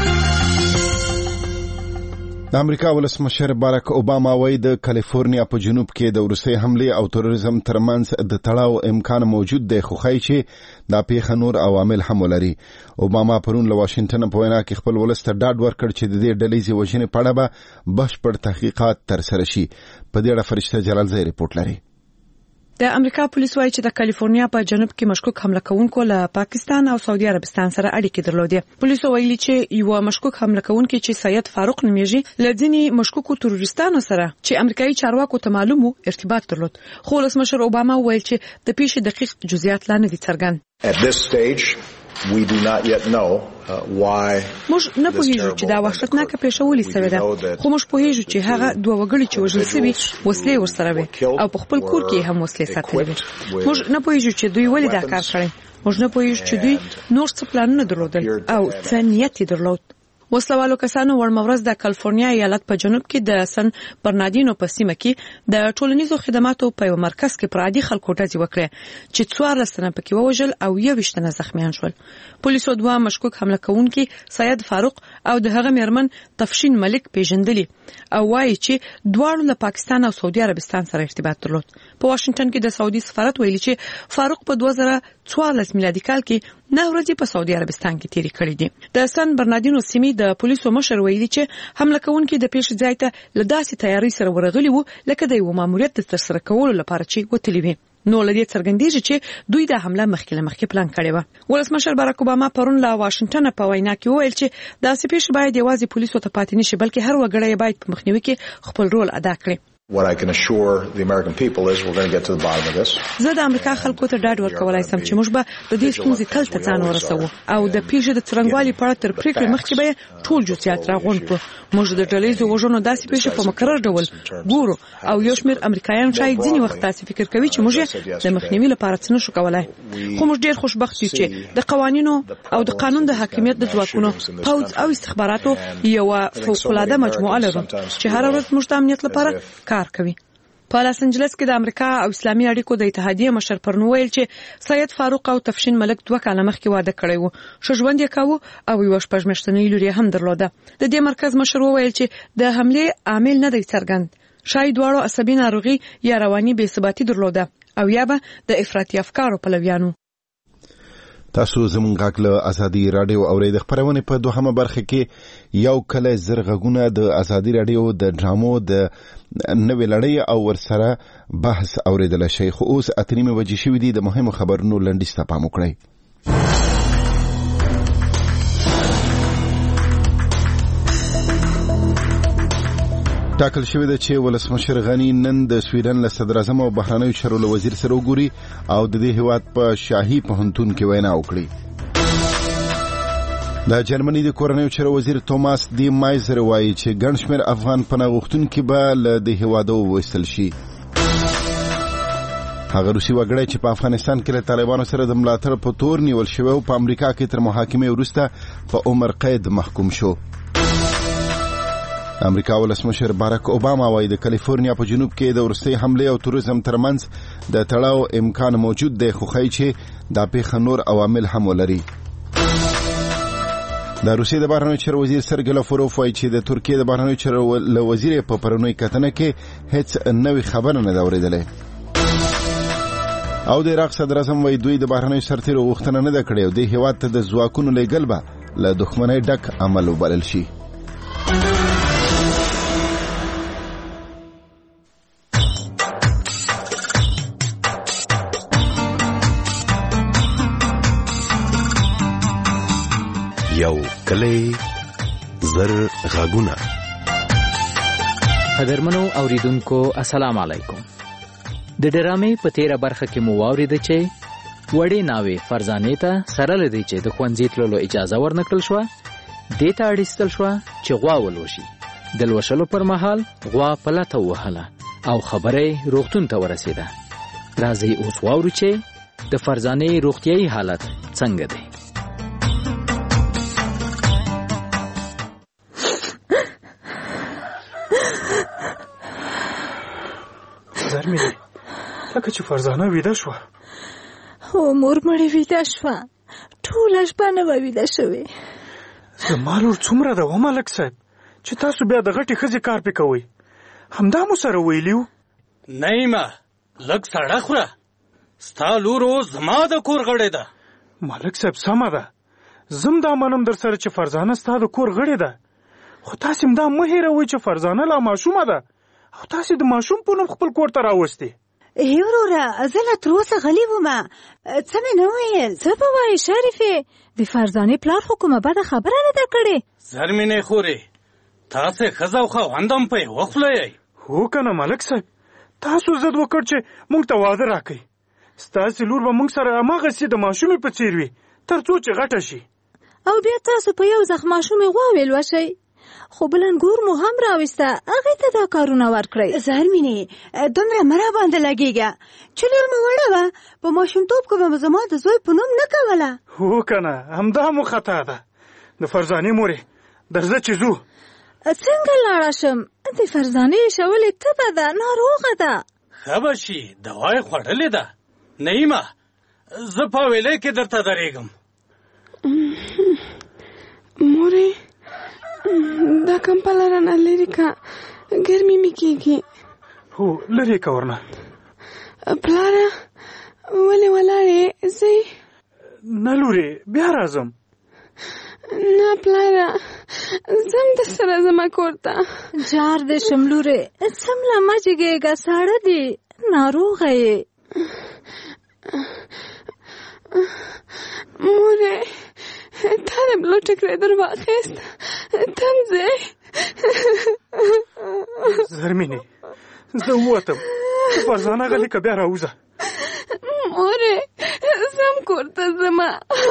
د امریکا ولسمشر باراک اوباما وايي د کالیفورنیا په جنوب کې د روسي حمله او تروریزم ترمنځ د تړاو امکان موجود دی، خو ښایي چې دا پیښه نور عوامل هم ولري. اوباما پرون له واشنګټن په وینا کې خپل ولس ته ډاډ ورکړ چې د دې ډلې وژنې په اړه به بشپړ تحقیقات ترسره شي. په دې اړه فرشته جلالزی رپورټ لري. د امریکا پولیس وایي چې د کالیفورنیا په جنوب کې مشکوک حمله کوونکو له پاکستان او سعودي عربستان سره اړیکې درلودې. پولیسو ویلي چې یو مشکوک حمله کوونکی چې سید فاروق نومیږي له ځینې مشکوکو تروریستانو سره چې امریکایي چارواکو ته معلومو ارتباط درلود. خو ولسمشر اوباما ویل چې د پیښې دقیق جزئیات لا نه دي څرګند. At this stage we do not yet know uh, why موږ نه پوهیږو چې دا وحشتناکه پیښه ولې سوې ده، خو موږ پوهیږو چې هغه دوه وګړي چې وژل شوي وسلې ورسره وي او په خپل کور کې هم وسلې ساتلې وي. موږ نه پوهیږو چې دوی ولې دا کار کړی. موږ نه پوهیږو چې دوی نور څه پلانونه درلودل او څه نیت درلود. وسلوالو کسانو ورمورز د کالیفورنیا ایالت په جنوب کې د سن برناردینو په سیمه کې د ټولنیزو خدماتو په یو مرکز کې پرادي خلکو ډزې وکړې چې څوارلس تنه پکې ووژل او یوویشت تنه زخمیان شول. پولیسو دوه مشکوک حمله کوونکي سید فاروق او د هغه میرمن تفشین ملک پیژندلي او وایي چې دواړو له پاکستان او سعودي عربستان سره ارتباط درلود. په واشنګټن کې د سعودي سفارت ویلي چې فاروق په دوه زره څوارلس میلادي کال کې نه ورځې په سعودي عربستان کې تیری کړې دي. د سن برناردینو سیمې د پولیسو مشر ویلي چې حمله کوونکي د پیښې ځای ته له داسې تیاری سره ورغلي وو لکه د یو ماموریت د ترسره کولو لپاره چې وتلي وي. نو لدې څرګندېږي چې دوی د حمله مخکې له مخکې پلان کړی و. ولسمشر باراک اوباما پرون له واشنګټن په وینا کې وویل چې داسې پیښې باید یوازې پولیسو ته پاتې نشي بلکې هر وګړی باید په مخنیوي کې خپل رول ادا کړي. What I can assure the American people is we're going to get to the bottom of this. زه د امریکا خلکو ته ډاډ ورکولای سم چې موږ به د دې ستونزې تل ته ځان ورسوو او د پیښې د څرنګوالي په اړه تر پریکړې مخکې به ټول جزئیات راغونډ کړو. موږ د ډلهییزو وژنو داسې پیښې په مکرر ډول ګورو او یو شمېر امریکایان شاید ځینې وخت داسې فکر کوي چې موږ یې د مخنیوي لپاره څه نشو کولای. خو موږ ډېر خوشبخت یو چې د قوانینو او د قانون د حاکمیت د ځواکونو پوځ او استخباراتو یوه فوق‌العاده مجموعه لرو چې هره ورځ موږ د امنیت لپاره کار کوي. په لاس انجلس کې د امریکا او اسلامي اړیکو د اتحادیې مشر پرنو ویل چې سید فاروق او تفشین ملک دوه کاله مخکې واده کړی وو، ښه ژوند یې کاوه او یوه شپږ میاشتنۍ لور یې هم درلوده. د دې مرکز مشر وویل چې د حملې عامل نه دی څرګند، شاید دواړو عصبي ناروغي یا رواني بې ثباتي درلوده او یا به د افراطي افکارو پلویانو. تاسو زموږ غږ له ازادي رادیو اورئ. د خپرونې په دوهمه برخه کې یو کله زر غږونه د ازادي رادیو د ډرامو د نوې لړۍ او ورسره بحث اوریدل شي. خو اوس اته نیمې بجې شوې دي. د مهمو خبرونو لنډیز ته پام وکړئ. ټاکل شوې ده چې ولسمشر غني نن د سویډن له صدر اعظم او بهرنیو چارو له وزیر سره وګوري او د دې هیواد په شاهي پوهنتون کې وینا وکړي. د جرمني د کورنیو چارو وزیر توماس دی مایزر وایي چې ګڼ شمېر افغان پناه غوښتونکي به له دې هیواده وویستل شي. هغه روسي وګړی چې په افغانستان کې له طالبانو سره د ملاتړ په تور نیول شوی او په امریکا کې تر محاکمې وروسته په عمر قید محکوم شو. امریکا ولسمشر باراک اوباما وایي د کالیفورنیا په جنوب کې د وروستۍ حملې او تروریزم ترمنځ د تړاو امکان موجود دی، خو ښایي چې دا پیښه نور عوامل هم ولري. د روسیې د بهرنیو چارو وزیر سرګی لاوروف وایي چې د ترکیې د بهرنیو چارو له وزیر په پرونی کتنه کې هیڅ نوې خبره نه ده اورېدلې. او د عراق صدر اعظم وایي دوی د بهرنیو سرتیرو غوښتنه نه ده کړې او دې هیواد ته د ځواکونو لیږل به له دښمنۍ ډک عمل وبلل شي. یو کلی زر غاګونه. قدرمنو اوریدونکو السلام علیکم. د ډرامې په تیره برخه کې مو واورېده چې وړې ناوې فرزانې ته سره له دې چې د ښوونځي تللو اجازه ورنکړل شوه دې ته اړ ایستل شوه چې غوا ولوشي. د لوشلو پر مهال غوا په لته ووهله او خبره یې روغتون ته ورسېده. راځئ اوس واورو چې د فرزانې روغتیایي حالت څنګه دی. زرمینه لکه چې فرزانه ویده شوه. هو مور مړې ویده شوه، ټوله شپه نه به ویده شوې. زما لور څومره ده و ملک صاحب چې تاسو بیا د غټې ښځې کار پې کوئ؟ همدا مو سره ویلي وو. نعیمه لږ سړه خوره، ستا لور اوس زما د کور غړې ده. ملک صاحب سمه ده، زم دا منم در سره چې فرزانه ستا د کور غړې ده، خو تاسې هم دا مه هېروئ چې فرزانه لا ماشومه ده او تاسې د ماشوم په نوم خپل کور ته راوستې. ای وروره زه لا تر اوسه غلې ومه، څه مې نه ویل. څه به وایې شریفې، د فرزانې پلار خو کومه بده خبره نه ده کړې. زرمینې خورې تاسې ښځه او خاوند هم په یوه خوله یئ. هو که نه ملک صاحب، تاسو ضد وکړ چې موږ ته واده راکئ. ستاسې لور به موږ سره هماغسې د ماشومې په څېر وي تر څو چې غټه شي. او بیا تاسو په یو ځخ ماشومې غواوې لوشئ. خو بل انګور مو هم راوسته، هغې ته دا کارونه ورکړئ. زرمینې دومره مه راباندې لګېږه چې لور مو وړه وه، په ماشومتوب کې به مو زما د زوی په نوم نه کوله. هو که نه همدا مو خطا ده. د فرزانې مورې درځه چې ځو. څنګه لاړه شم؟ د فرزانې شولې تبه ده، ناروغه ده. ښه به شي، دوا یې خوړلې ده. نعیمه زه په ویلې کې درته درېږم. مورې دا کمپله رانه لرې که، ګرمي مې کېږي. هو لرې که ورنه. پلاره ولې ولاړې ځئ؟ نه لورې بیا راځم. نه پلاره ځم در سره زما کور ته. جار دې شم لورې، څمله مه جګېږه، ساړه دي، ناروغه یې. مورې تا د بلو ټکری در واخیست، تم ځې. زرمینې زه ووتم فرزانه غلی که بیا راوځه. مورې زم کور ته ځمه.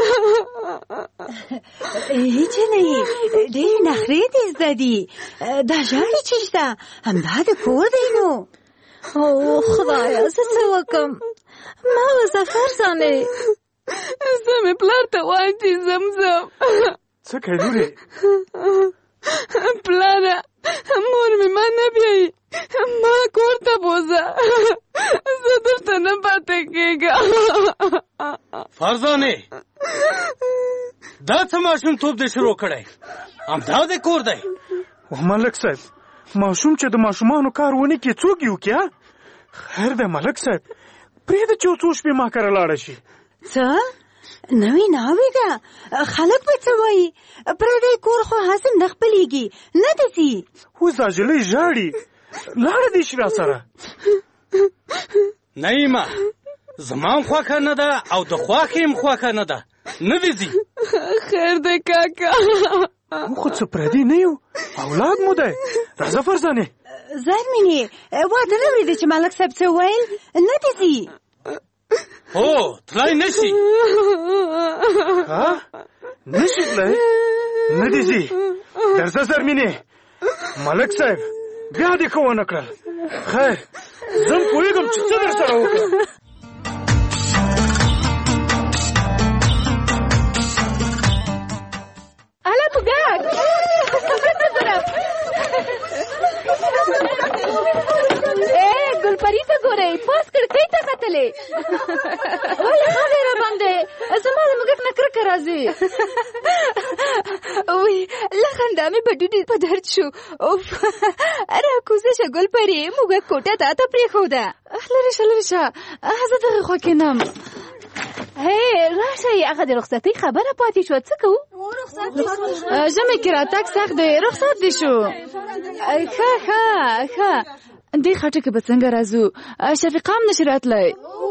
هیڅ نه یې ډېرې نخرې دې زده دي. دا ژاړې چېرته؟ همدا د کور دی نو. او خدایه زه څه وکړم؟ ما وځه فرزانې. زه مې پلار ته وایم چې زم زم. څه کوې لورې؟ پلاره مور مې ما نه بیایي، ما کور ته بوځه، زه دلته نه پاتې کېږم. فرزانې دا څه ماشومتوب دې شروع کړی؟ همدا دې کور دی؟ ملک صاحب ماشوم چې د ماشومانو کار ونه کړي څوک یې وکړي؟ خیر دی ملک صاحب پرېږده چې یو څو شپې ما کره لاړه شي. څه؟ نوې ناوې ده، خلک به څه وایي؟ پردی کور خو حاصل نه خپلېږي، نه دې ځي. اوس دا نجلۍ ژاړي، لاړه دې شي راسره. نعیمه زما هم خوښه نه ده او د خواښې هم خوښه نه ده، نه دې ځي. خیر دی کاکا. موږ خو څه پردي نه یو، اولاد مو دی. راځه فرزانې. زرمینې واده نه اورېدې چې ملک صاحب څه وویل؟ نه دې ځي. هو تلای نشي. ها نشي تلای؟ نه دې ځي. درځه زرمینې ملک صاحب بیا دې ښه ونه کړل. خیر زه هم پوهېږم چې څه در سره وکړم. اله په ګډ ګلپري ته ګورئ، پاس کړکۍ ته کتلې. ولې خاورې را باندې؟ زما د موږک نه کرکه راځي. وی له خندا مې بډوډې په درد شو. اوف راکوزه شه ګلپري، موږک کوټه تا ته پرېښوده. لرې شه لرې شه، زه دغې خوا کېنم. هی راشئ، هغه د رخصتۍ خبره پاتې شوه، څه کوو؟ ژمي کې راتګ سخت دی، رخصت دې شو. ښه ښه ښه دې خټه کې به څنګه راځو؟ شفیقه هم نشي راتلی.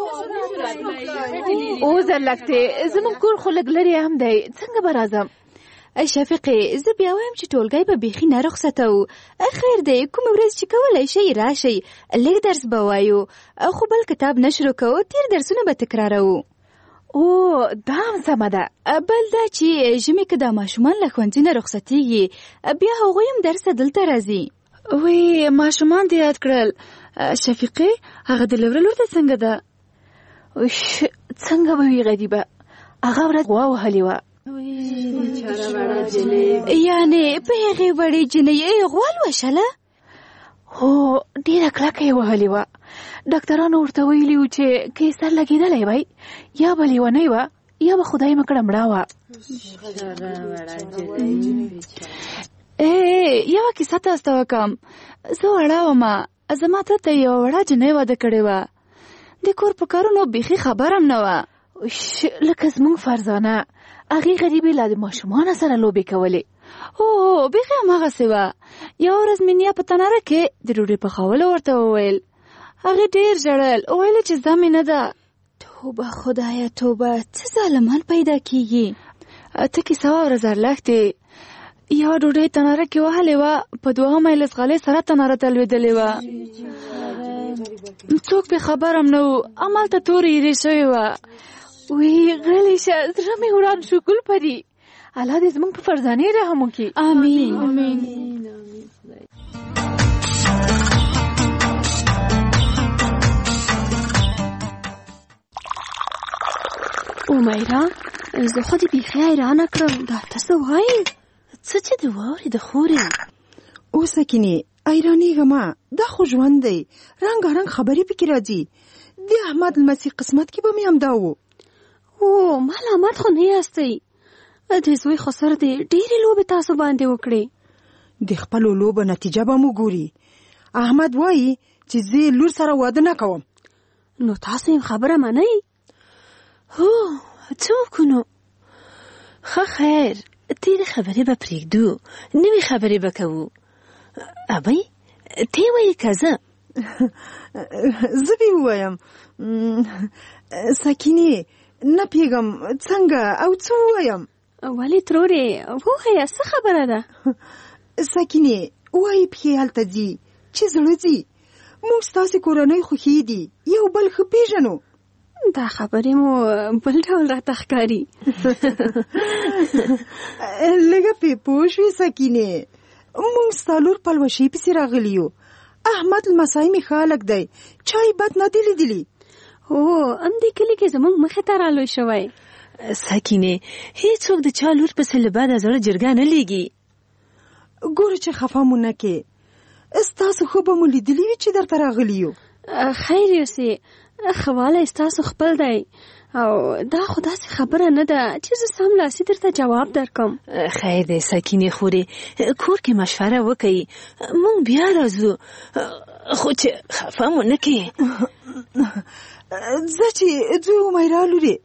او زرلکتې زموږ کور خو لږ لرې هم دی، څنګه به راځم؟ شفیقې زه بیا وایم چې ټولګی به بیخي نه رخصتوو. خیر دی کومه ورځ چې کولی شئ راشئ، لږ درس به وایو، خو بل کتاب نه شروع کوو، تېر درسونه به تکراروو. او دا هم سمه ده. بل دا چې ژمي که دا ماشومان له ښوونځي نه رخصتېږي بیا هغوی هم درس دلته راځي. وی ماشومان دې یاد کړل. شفیقې هغه د لوره لور ته څنګه ده؟ څنګه به وي غریبه، هغه ورځ غوا وهلې وه. یعنې په هغې وړې جنۍ غوا لوشله؟ هو ډېره کلکه یې وهلې وه. ډاکټرانو ورته ویلي وو چې که یې سر لګېدلی وی یا به لیونۍ وه یا به خدای مکړه مړه وه. ای یوه کیسه تاسو ته وکړم. زه وړه ومه، زما تره ته یوه وړه جنۍ واده کړې وه. د کور په کارونو بیخي خبر هم نه وه، لکه زموږ فرزانه. هغې غریبې لا د ماشومانو سره لوبې کولې. هو بیخي هماغسې وه. یوه ورځ مې نیا په تناره کې د ډوډۍ پخولو ورته وویل. هغې ډېر ژړل، ویل چې زده مې نه ده. توبه خدایه توبه، څه ظالمان پیدا کېږي. ته کیسه واوره زرلښتې. یوه ډوډۍ تناره کې وهلې وه، په دوهمه یې له ځغلۍ سره تناره ته لوېدلې وه. څوک پې خبر هم نه وو، همالته تورې ایرې شوې وه. وی غلی شه، زړه مې وران شو. ګلپري الله دې زموږ په فرزانې رحم وکړي. آمین آمین. امیرا زه خو دې بیخي حیرانه کړم، دا ته څه وایې؟ څه چې د واورې د خورې. اوس سکینې حیرانېږم، دا خو ژوند دی، رنګارنګ خبرې پکې راځي. د احمد لمسي قسمت کې به مې همدا و. او ملامت خو نه یاستئ، د زوی خو سر دی ډېرې لوبې تاسو باندې وکړې. د خپلو لوبو نتیجه به مو ګوري. احمد وایي چې زه لور سره واده نه کوم. نو تاسو یې خبره منئ؟ هو څه وکړو نو؟ ښه خیر تېرې خبرې به پرېږدو، نوې خبرې به کوو. ابۍ ته وایې که زه؟ زه به ووایم. سکینې نه پوهېږم څنګه او څه ووایم. ولې ترورې ووایه څه خبره ده؟ سکینې وایي پښې هلته ځي چې زړه ځي. موږ ستاسې کورنۍ خوښې دي، یو بل ښه پیژنو. دا خبرې مو بل ډول راته ښکاري. لږه پې پوه شوې سکینې، موږ ستا لور پلوشې پسې راغلي یو. احمد لمسی مې ښه هلک دی، چا یې بد نه دی لیدلي. هو همدې کلي کې زموږ مخې ته رالوی شوی. سکینې، هیڅوک د چا لور پسې له بده زړه جرګه نه لیږي. ګوره چې خفه مو نه کې، ستاسو خو به مو لیدلي وي چې درته راغلي یو. خیر یوسې، خواله ستاسو خپل دی، او دا خو داسې خبره نه ده چې زه سملاسي درته جواب درکم. خیر دی سکینې خورې، کور کې مشوره وکړئ، موږ بیا راځو، خو چې خفه مو نه کې. زه چې ځو میرا لورې.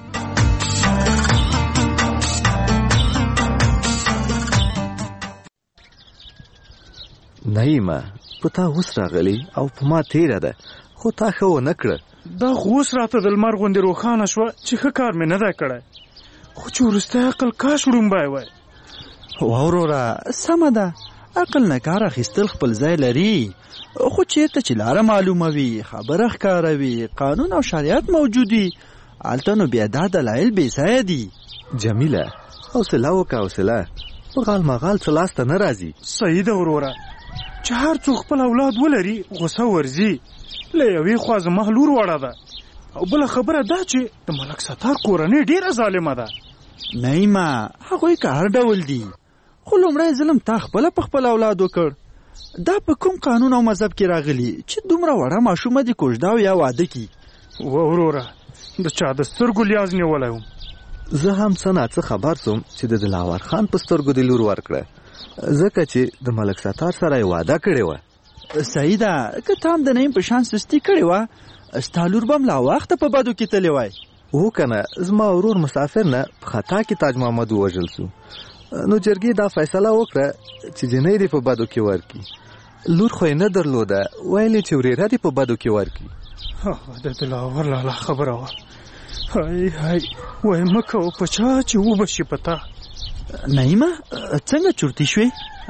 نعیمه، په تا اوس راغلی او په ما تیره ده، خو تا ښه ونه کړه. دا خو اوس راته د لمر غوندې روښانه شوه چې ښه کار مې نه دی کړی، خو چې وروستی عقل کاش وړومبی وی. وروره سمه ده، عقل نه کار اخیستل خپل ځای لري، خو چېرته چې لاره معلومه وي، خبره ښکاره وي، قانون او شریعت موجود وي، هلته نو بیا دا دلایل بېځایه دي. جمیله، حوصله وکړه، حوصله، په غال مغال څه لاسته نه راځي. صحیح ده وروره، چې هر څوک خپل اولاد ولري غوسه ورځي. له یوې خوا زما لور وړه ده، او بله خبره دا چې د ملک ستار کورنۍ ډېره ظالمه ده. نعیمه، هغوی که هر ډول دي، خو لومړی ظلم تا خپله په خپل اولاد وکړ. دا په کوم قانون او مذهب کې راغلي چې دومره وړه ماشومه دې کوژده او یا واده کي؟ وروره، د چا د سترګو لیاز نیولی وم. زه هم څه ناڅه خبر سوم چې د دلاور خان په سترګو د لور ورکړه، ځکه چې د ملک ستار سره یې واده کړې وه. صحیح ده، که تا هم د نعیم په شان سستي کړې وه، ستا لور به هم لا وخته په بدو کې تللی وای. هو که نه، زما ورور مسافر نه په خطا کې تاج محمد ووژل سو، نو جرګې دا فیصله وکړه چې جنۍ دې په بدو کې ورکړي. لور خو یې نه درلوده، ویل چې ورېره دې په بدو کې ورکړي. د دلاور لالا خبره وه. هی هی وای مه کوه په چا چې وبشي په تا. نعیمه، څنګه چورتي شوې؟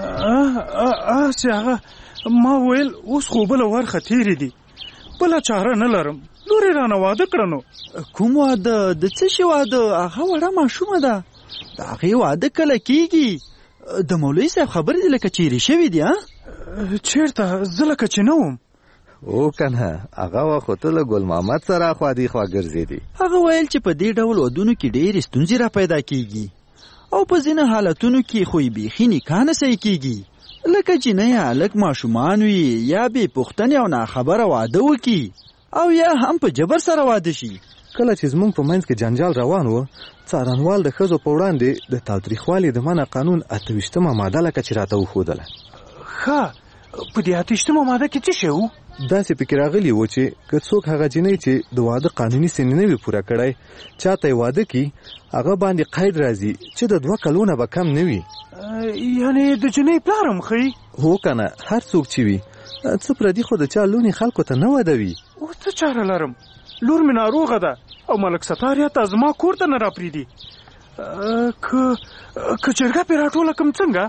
هسې هغه ما ویل اوس خو بله ورخه تېرې دي، بله چاره نه لرم، لور یې رانه واده کړه. نو کوم واده؟ د څه شي واده؟ هغه وړه ماشومه ده، د هغې واده کله کېږي؟ د مولوي صاحب خبرې دي لکه چیرې شوي دي. چېرته؟ زه لکه چې نه وم. او کنه، هغه وخت خو ته له ګل محمد سره خوا دې خوا ګرځېدې. هغه ویل چې په دې ډول ودونو کې ډېرې ستونزې را پیدا کېږي، او په ځینې حالتونو کې خو یې بیخي نکاح نه صحیح کېږي، لکه جنۍ هلک ماشومان وي، یا بې پوښتنې او ناخبره واده وکړي، او یا هم په جبر سره واده شي. کله چې زموږ په منځ کې جنجال روان و، څارنوال د ښځو په وړاندې د تاوتریخوالي د منع قانون اته ویشتمه ماده لکه چې راته وښودله. ښه، په دې اته ویشتمه ماده کې څه شی و؟ داسې پکې راغلي و چې که څوک هغه جنۍ چې د واده قانوني سن نه وي پوره کړی چاته یې واده کړي، هغه باندې قید راځي چې د دوه کلونه به کم نه وي. یعنې د جنۍ پلار هم ښایي؟ هو که نه، هر څوک چې وي، څه پردي خو د چا لونې خلکو ته نه ودوي. اوس څه چاره لرم؟ لور مې ناروغه ده او ملک ستار یا ته زما کور ته نه راپرېږدي. که که جرګه پرې راټوله کړم څنګه؟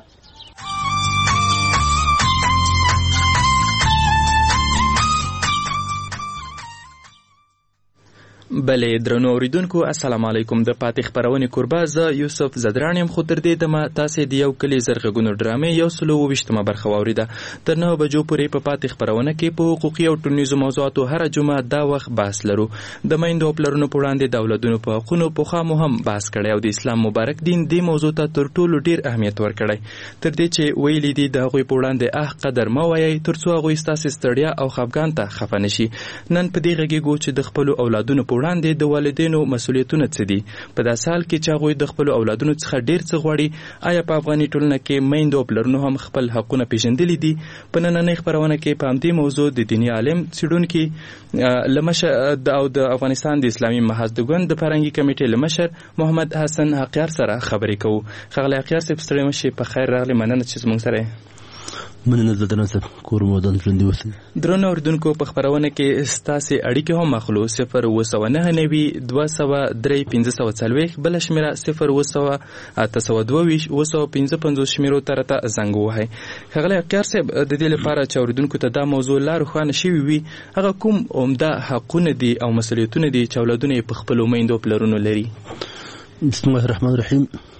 بلې درنو اوریدونکو، السلام علیکم. د پاتې خپرونې کوربه زه یوسف زدران یم، خو تر دې دمه تاسې د یو کلي زرغږونو ډرامې یو سل اووه ویشتمه برخه واورېده. تر نهه بجو پورې په پاتې خپرونه کې په حقوقي او ټولنیزو موضوعاتو هره جمعه دا وخت بحث لرو. د میندو او پلرونو په وړاندې د اولادونو په حقونو پخوا مو هم بحث کړی او د اسلام مبارک دین دې موضوع ته تر ټولو ډېر اهمیت ورکړی، تر دې چې ویلي دي د هغوی په وړاندې اه قدر مه وایئ تر څو هغوی ستاسې ستړیا او خفګان ته خفه نه شي. نن په دې غږېږو چې د خپلو اولادونو په وړاندې د والدینو مسؤلیتونه څه دي، په داسې حال کې چې هغوی د خپلو اولادونو څخه ډېر څه غواړي. آیا په افغاني ټولنه کې میندو او پلرونو هم خپل حقونه پیژندلي دي؟ په نننۍ خپرونه کې په همدې موضوع د دیني عالم څېړونکي له مشر او د افغانستان د اسلامي محاذ د ګوند د فرهنګي کمیټې له مشر محمد حسن حقیار سره خبرې کوو. ښاغلی حقیار صاحب، ستړی مه شئ، په خیر راغلې، مننه چې زموږ سره مننه زدنه سره کور مودان ژوندي اوسئ. درنو اوریدونکو په خپرونه کې ستاسې اړیکې هم اخلو صفر اوه سوه نهه نوي دوه سوه درې پنځه سوه څلوېښت بله شمېره صفر اوه سوه اته سوه دوه ویشت اوه سوه پنځه پنځوس شمېرو ته راته زنګ ووهئ. ښاغلی اختیار صاحب د دې لپاره چې اوریدونکو ته دا موضوع لا روښانه شوي وي هغه کوم عمده حقونه دي او مسؤلیتونه دي چې اولادونه یې په خپلو میندو پلرونو لري؟ بسم الله الرحمن الرحیم.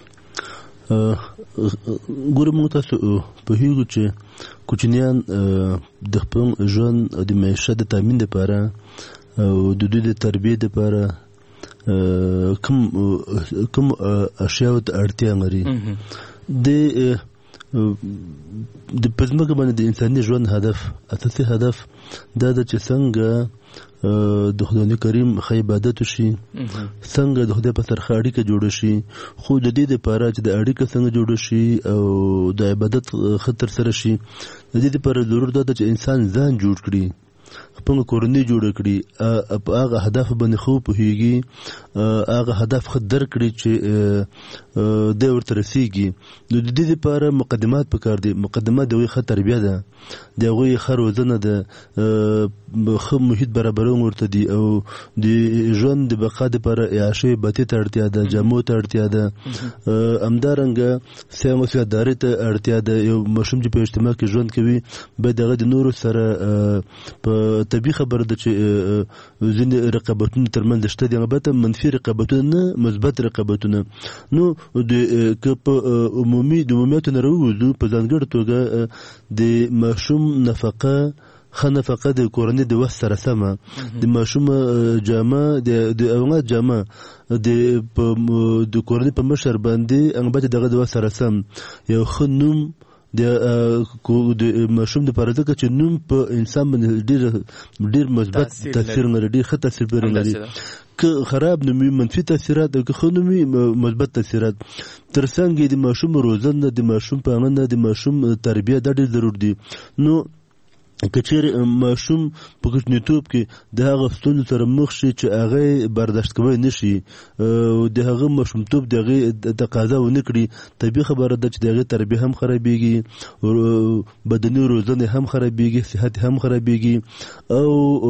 ګوره موږ تاسو پوهېږو چې کوچنیان د خپل ژوند او د معیشت د تامین دپاره او د دوی د تربیې دپاره کوم کوم اشیاو ته اړتیا لري. د د په ځمکه باندې د انساني ژوند هدف اساسي هدف دا ده چې څنګه د خدای کریم ښه عبادت وشي، څنګه د خدای په سره اړیکه جوړه شي. خو د دې دپاره چې د اړیکه څنګه جوړه شي او د عبادت ښه ترسره شي د دې دپاره ضرور دا ده چې انسان ځان جوړ کړي، خپله کورنۍ جوړه کړي، په هغه هدف باندې ښه وپوهېږي، هغه هدف ښه درک کړي چې دی ورته رسېږي. نو د دې دپاره مقدمات پکار دي. مقدمات د هغوی ښه تربیه ده، د هغوی ښه روزنه ده، ښه محیط برابرول ورته دي او د ژوند د بقا دپاره عیاشۍ باتۍ ته اړتیا ده، جامو ته اړتیا ده، همدارنګه سیام او سیادارۍ ته اړتیا ده. یو ماشوم چې په اجتماع کې ژوند کوي باید هغه د نورو سره په طبیعي خبره ده چې ځینې رقابتونه ترمنځ شته دي، البته منفي رقابتونه نه، مثبت رقابتونه. نو که په عمومي د عمومیاتو نه راووځو په ځانګړې توګه د ماشوم نفقه ښه نفقه د کورنۍ د وخت سره سمه، د ماشوم جامه د اولاد جامه د کورنۍ په مشر باندې البته دغه د وخت سره سم یو ښه نوم د ماشوم دپاره ځکه چې نوم په انسان باندې ډېر ډېر مثبت تاثیر لري، ډېر ښه تاثیر لري. که خراب نوم وي منفي تاثیرات او که ښه نوم وي مثبت تاثیرات. تر څنګ یې د ماشوم روزنه، د ماشوم پالنه، د ماشوم تربیه دا ډېر ضرور دي. نو که چېرې ماشوم په کوچنیتوب کې د هغه ستونزو سره مخ شي چې هغه برداشت کولی نه شي، د هغه ماشومتوب د هغې تقاضا ونه کړي، طبیعي خبره ده چې د هغې تربیه هم خرابېږي، بدني روزنه هم خرابېږي، صحت هم خرابېږي او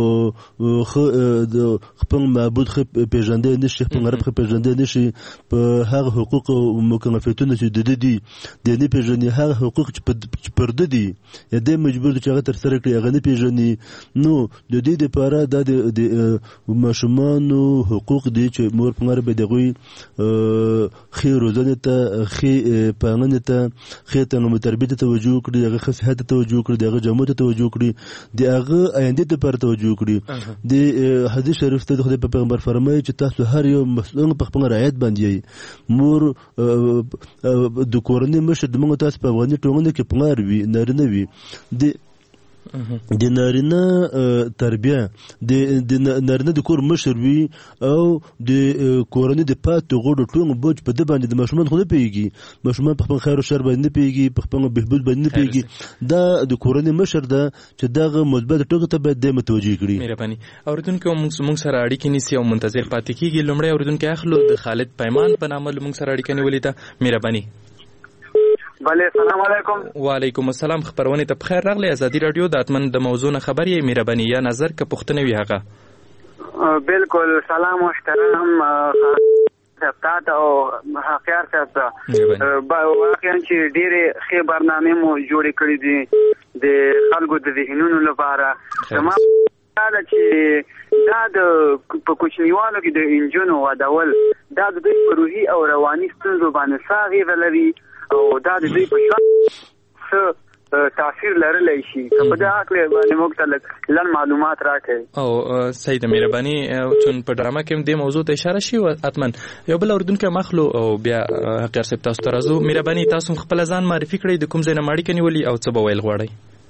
خپل معبود ښه پېژندی نه شي، خپل رب ښه پېژندی نه شي. په هغه حقوق او مکلفیتونه چې د ده دي د نه پېژني، هغه حقوق چې پر ده دي یا دی مجبور دی چې هغه ترسره کړي هغه نه پېژني. نو د دې دپاره دا د ماشومانو حقوق دي چې مور پلار به د هغوی ښې روزنې ته، ښې پالنې ته، ښې تعلیم تربیې ته توجه وکړي، د هغه ښه صحت ته توجه وکړي، د هغه جامو ته توجه وکړي، د هغه آیندې دپاره توجه وکړي. د حدیث شریف ته د خدای په پیغمبر فرمایي چې تاسو هر یو مسؤل په خپل رعایت باندې یې. مور د کورنۍ مشر د موږ تاسو په افغاني ټولنه کې پلار وي، نارینه وي. د د نارینه تربیه د نارینه د کور مشر وي او د کورنۍ د پاتې غړو ټول بوج په ده باندې د ماشومان خو نه پوهېږي، ماشومان په خپل خیر و شر باندې نه پوهېږي، په خپل بهبود باندې نه پوهېږي. دا د کورنۍ مشر ده چې دغه مثبت ټکو ته باید دی متوجه کړي. مهرباني اورېدونکي موږ سره اړیکې نیسي او منتظر پاتې کېږي. لومړی اورېدونکی اخلو د خالد پیمان په نامه موږ سره اړیکه نیولې ده. مهرباني. بله سلام علیکم. وعلیکم السلام. خبرونه ته بخیر راغلی. ازادي رادیو د اتمن د موضوع نه خبر یې. مهرباني یا نظر که پوښتنه وي هغه. بالکل سلام محترم سبتات او حقیار صاحب ته واقعا چې ډېرې ښې برنامې مو جوړې کړې دي د خلکو د ذهنونو لپاره. زما دا چې دا د په کوچنیوالو کې د انجونو ودول دا د دوی په روحي او رواني ستونزو باندې څه اغېزه لري او دا د دوی په ژوند څه تاثیر لرلی شي. که په دې هکله باندې موږ ته لږ معلومات راکړئ. او صحیح ده. مهرباني. چون په ډرامه کې هم دې موضوع ته اشاره شي حتما یو بل اورېدونکی مخلو او بیا حقیار صاحب تاسو ته راځو. مهرباني تاسو هم خپله ځان معرفي کړئ، د کوم ځای نه مو اړیکه نیولي او څه به ویل غواړئ.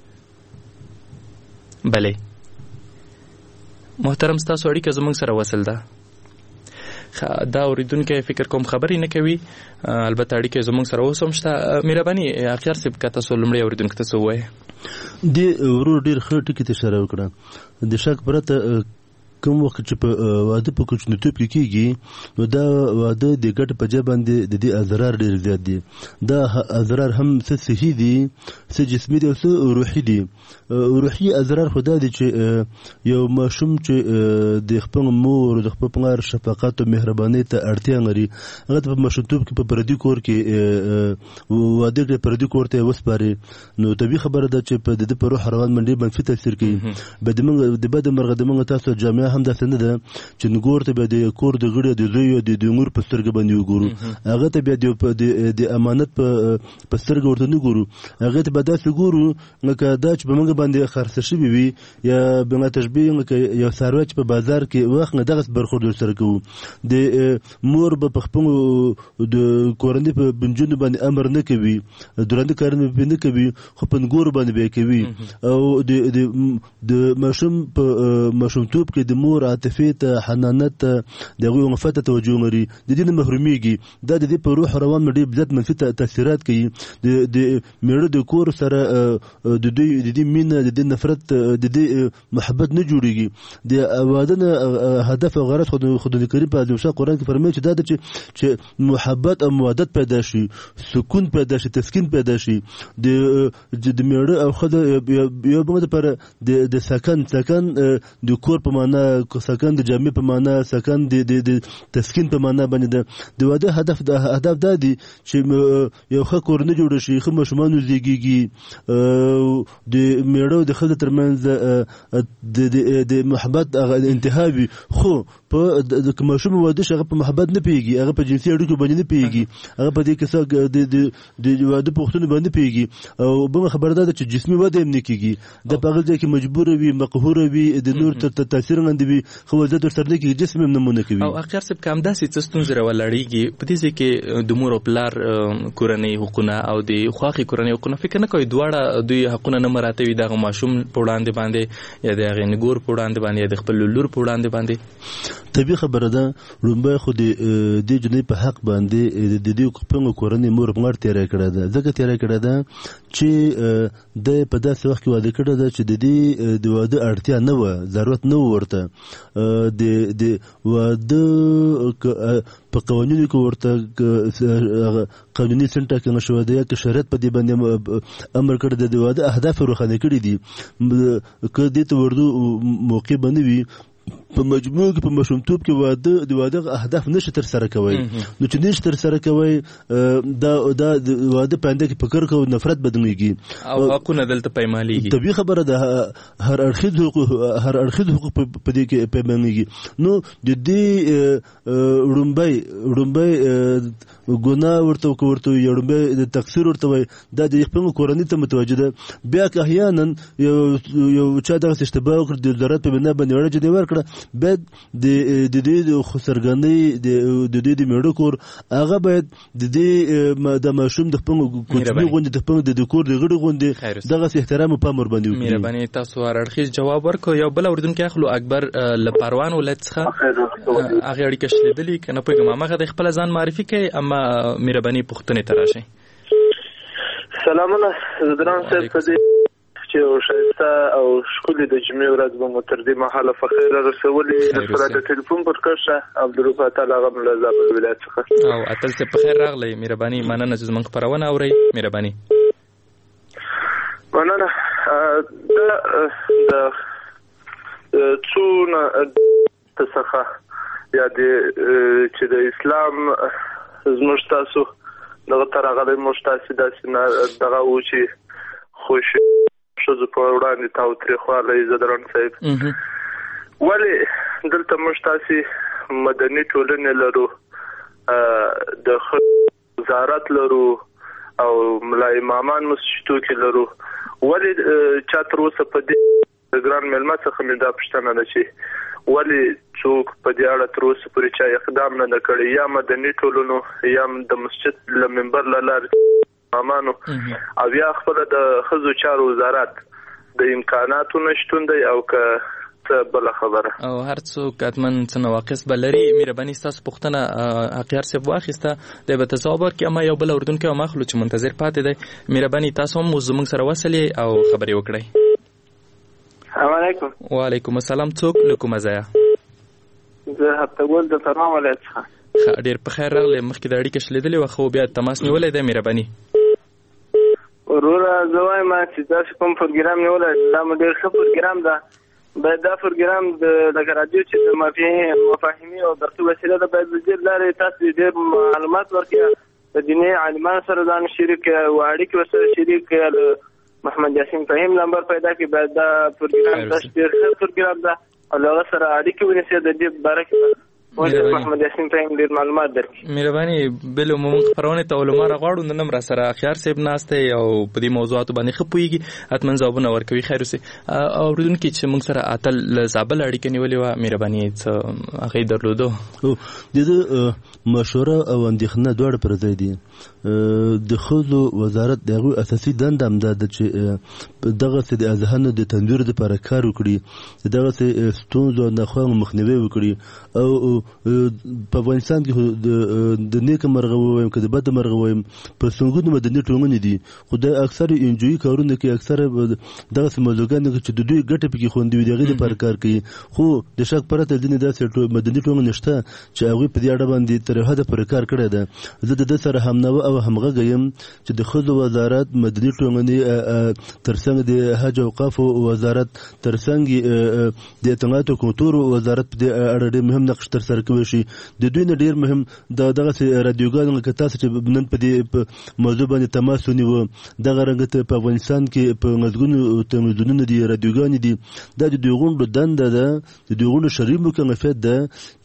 بلې محترم ستاسو اړیکه زموږ سره وصل ده. دا اوریدونکو فکر کوم خبرې نه کوي، البته اړیکې زموږ سره اوس هم شته. مهرباني اختیار صاحب که تاسو لومړی اوریدونکو ته څه ووایئ. دې ورور ډېر ښه ټکي ته اشاره وکړه. د شک پرته کوم وخت چې په واده په کوچنیتوب کې کېږي نو دا واده د ګټ په ځای باندې د دې اضرار ډېر زیات دي. دا اضرار هم څه صحي دي څه جسمي دي او څه روحي دي. روحي اضرار خو دا دي چې یو ماشوم چې د خپل مور د خپل پلار شفقت او مهرباني ته اړتیا لري هغه په ماشومتوب کې په پردي کور کې واده کې پردي کور ته وسپاري نو طبيعي خبره ده چې په د په روح روان باندې منفي تاثیر کوي. به د موږ د بده مرغه د موږ تاسو جامعه هم داسې نه ده چې نګور ته به د کور د غړي د زوی او د دمور په سترګه باندې وګورو هغه ته به د امانت په سترګه ورته نه ګورو هغه ته به داسې ګورو لکه دا چې به موږ باندې خرڅ شوي وي یا بما تشبیه لکه یو څاروی چې په بازار کې وخت نه دغه برخورد ورسره کوو. د مور به په خپلو د کورنۍ په بنجونو باندې امر نه کوي درانده کارونه به نه کوي خو په نګور باندې به کوي او د ماشوم په ماشومتوب کې د مور عاطفې ته حنانت ته د هغوی وفات ته توجه لري د دې نه محرومیږي. دا د دې په روح روان ډېر زیات منفي تاثیرات کوي. د میړه د کور سره د دوی د دې مینه د دې نفرت د دې محبت نه جوړیږي. د واده نه هدف او غرض خدای کریم په دې قرآن کې فرمایي چې دا د چې محبت او مودت پیدا شي سکون پیدا شي تسکین پیدا شي. د د میړه او ښځه یو بل پر د سکن سکن د کور په معنا سکن د جامع په معنا سکن د د تسکین په معنا باندې د واده هدف د هدف دا دی چې یو ښه کور نه جوړ شي ښه ماشومان وزیږیږي د میړه او د ښځې ترمنځ د محبت انتها وي. خو په د ماشوم واده هغه په محبت نه پیږي هغه په جنسي اړیکو باندې نه پیږي هغه په دې کې د د واده پوښتنه باندې پیږي او بل خبر ده چې جسمي واده هم نه کیږي د په هغه ځای کې مجبور وي مقهور وي د نور تر تاثیر لاندې وي خو واده تر سره نه کیږي جسم هم نمونه کوي. او اخر سب کم داسې څه ستونزې راولړېږي په دې کې د مور او پلار کورنۍ حقوقونه او د خواخي کورنۍ حقوقونه فکر نه کوي دواړه دوی حقوقونه نه مراتوي دغه ماشوم په وړاندې باندې یا د هغې نګور په وړاندې باندې یا د خپل لور په وړاندې باندې. طبیعي خبره ده لومبی خو د دې جنۍ په حق باندې د دې خپل کورنۍ مور پلار تېری کړی ده ځکه تېری کړی ده چې د په داسې وخت کې واده کړی ده چې د دې د واده اړتیا نه وه ضرورت نه و ورته د د واده په قوانینو کې ورته قانوني سن ټاکنه شوی ده یا که شریعت په دې باندې امر کړی ده د واده اهداف یې روښانه کړي دي که دې ته ورده موقع به نه وي په مجموع کې په ماشومتوب کې واده د واده اهداف نشي تر سره کوي نو چې نشي تر سره کوي دا دا د واده په انده کې فکر کوي نفرت بدنيږي او حقونه دلته پیمالېږي. طبيعي خبره ده هر اړخیز حقوق هر اړخیز حقوق په دې کې پیمالېږي. نو د دې وړومبی وړومبی ګناه ورته ورته وړومبی د تقصیر ورته وي دا د خپل کورنۍ ته متوجه ده. بیا که احیانا یو یو چا دغه اشتباه وکړ د ضرورت په بنا باندې وړه جدي ورکړه باید د د دې د خسرګنۍ د د دې د میړه کور هغه باید د دې د ماشوم د خپل کوچنی غونډې د خپل د کور د غړي غونډې دغه احترام په امر باندې وکړي. مهرباني تاسو ورړخیز جواب ورکړو. یو بل اوردونکو اخلو اکبر لپاروان ولایت څخه هغه اړیکه شلیدلی کنه پیغام هغه د خپل ځان معرفي کوي اما مهرباني پوښتنه تراشي. سلامونه زدران صاحب په چې او شایسته او ښکلې د جمعې ورځ به مو تر دې مهاله په خیره رسولې سره د ټلیفون پر کښه عبدالرؤف اتل هغه م له زابل ولایت څخه. او اتل صاحب په خیر راغلی مهرباني مننه چې زموږ خپرونه اورئ مهرباني. مننه دا د څونه څخه یا د چې د اسلام زموږ تاسو دغه تر هغه د موږ تاسو داسې دغه و چې خوش ښځو په وړاندې تاوتریخوالی زدران صاحب ولې دلته موږ تاسې مدني ټولنې لرو د ښځو وزارت لرو او ملا امامان مسجدو کې لرو ولې چا تر اوسه په دې ګران میلمه څخه مې دا پوښتنه ده چې ولې څوک په دې اړه تر اوسه پورې چا اقدام نه ده کړی یا مدني ټولنو یا د مسجد له منبر له لارې امانو او یا خپل د ښځو چارو وزارت د امکاناتو نشتون دی او که څه بله خبره او هر څوک حتمن څه نواقص به لري. مهرباني ستاسو پوښتنه اقیار صاحب واخیسته دی به ته ځواب ورکړي اما یو بل اردونکی هم اخلو چې منتظر پاتې دی. مهرباني تاسو هم زموږ سره وصلې او خبرې وکړئ. السلام علیکم. وعلیکم السلام. څوک له کومه ځایه؟ زه هفتګل د ترام ولایت څخه. ډېر په خیر راغلی. مخکې د اړیکه شلېدلې وه خو بیا تماس نیولی دی. مهرباني وروره زه وایم چې داسې کوم پروګرام نیولی دا مو ډېر ښه پروګرام ده. باید دا پروګرام د لکه راډیو چې د مفاهیمي او درسي وسیله ده باید د دې لارې تاسو ډېر معلومات ورکړئ د دیني عالمانو سره ځان شریک کړئ او اړیکې ورسره شریک کړئ. محمد یاسین فهیم نمبر پیدا کړي. باید دا پروګرام داسې ډېر ښه پروګرام ده او له هغه سره اړیکې ونیسئ د دې باره کې محمد یاسین فهیم ډېر معلومات درکړي. مهرباني بل عموما خبرونه ته علما راغواړو. نن هم را سره خيار صاحب ناست دی او په دې موضوعاتو باندې ښه پوهیږي. حتما ځوابونه ورکوي. خیر اوسئ. اورېدونکي چې موږ سره اتل له زابل اړیکه نیولې وه مهرباني څه هغه یې درلودو؟ د ده مشوره او اندېښنه دواړه پر ځای دي. د ښځو وزارت د هغوی اساسي دنده همدا ده چې دغسې د اذهانو د تنویر دپاره کار وکړي، دغسې ستونزو او ناخوالو مخنیوی وکړي. او په افغانستان کې د نیکه مرغه ووایم که د بده مرغه ووایم په سلګونو مدني ټولنې دي، خو د اکثر انجویي کارونه کې اکثر دغسې موضوعګانې چې د دوی ګټې پکې خوندي وي د هغې دپاره کار کوي. خو د شک پرته ځینې داسې مدني ټولنې شته چې هغوی په دې اړه باندې تر حده پورې کار کړی ده. زه د ده سره همنوه او همغږی یم چې د ښځو وزارت، مدني ټولنې تر څنګ د حج او اوقافو وزارت، تر څنګ د اطلاعاتو او کلتور وزارت په دې اړه ډېر مهم نقش تر سره کوي شي. د دوی نه ډېر مهم د دغسې رادیوګانو لکه تاسو چې نن په دې موضوع باندې تماس ونیوه، دغه رنګه ته په افغانستان کې په لسګونو تلویزیونونه دي، رادیوګانې دي. دا د دوی غونډو دنده ده، د دوی غونډو شرعي مکلفیت ده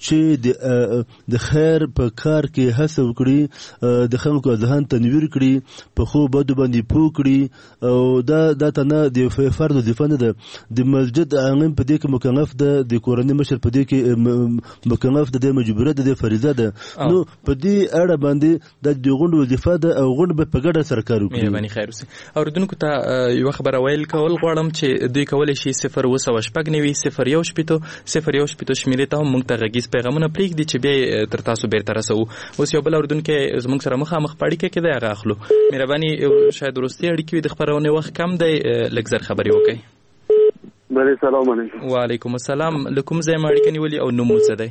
چې د خیر په کار کې هڅه وکړي، د خلکو اذهان تنویر کړي، په ښو بدو باندې پوه کړي. او دا دا ته نه د فرد وظیفه نه ده. د مسجد عالم په دې کې مکلف ده، د کورنۍ مشر په دې کې مکلف ده، د مجبوره ده، د فریضه ده. نو په دې اړه باندې د دې غونډو وظیفه ده او غونډه به په ګډه سره کار وکړي. مهرباني خیر اوسئ. اورېدونکو ته یوه خبره ویل کول غواړم چې دوی کولی شي صفر اوه سوه شپږ نوي صفر یو شپېته صفر یو شپېته شمېرې ته هم موږ ته غږیز پیغامونه پرېږدي چې بیا یې تر تاسو بیرته رسوو. اوس یو بل اورېدونکی زموږ سره مخامخ په اړیکه کې دی، هغه اخلو. مهرباني شاید وروستۍ اړیکې وي، د خپرونې وخت کم دی، لږ زر خبرې وکړئ. بله سلام علیکم. وعلیکم السلام. له کوم ځای مو اړیکه نیولې او نوم مو څه دی؟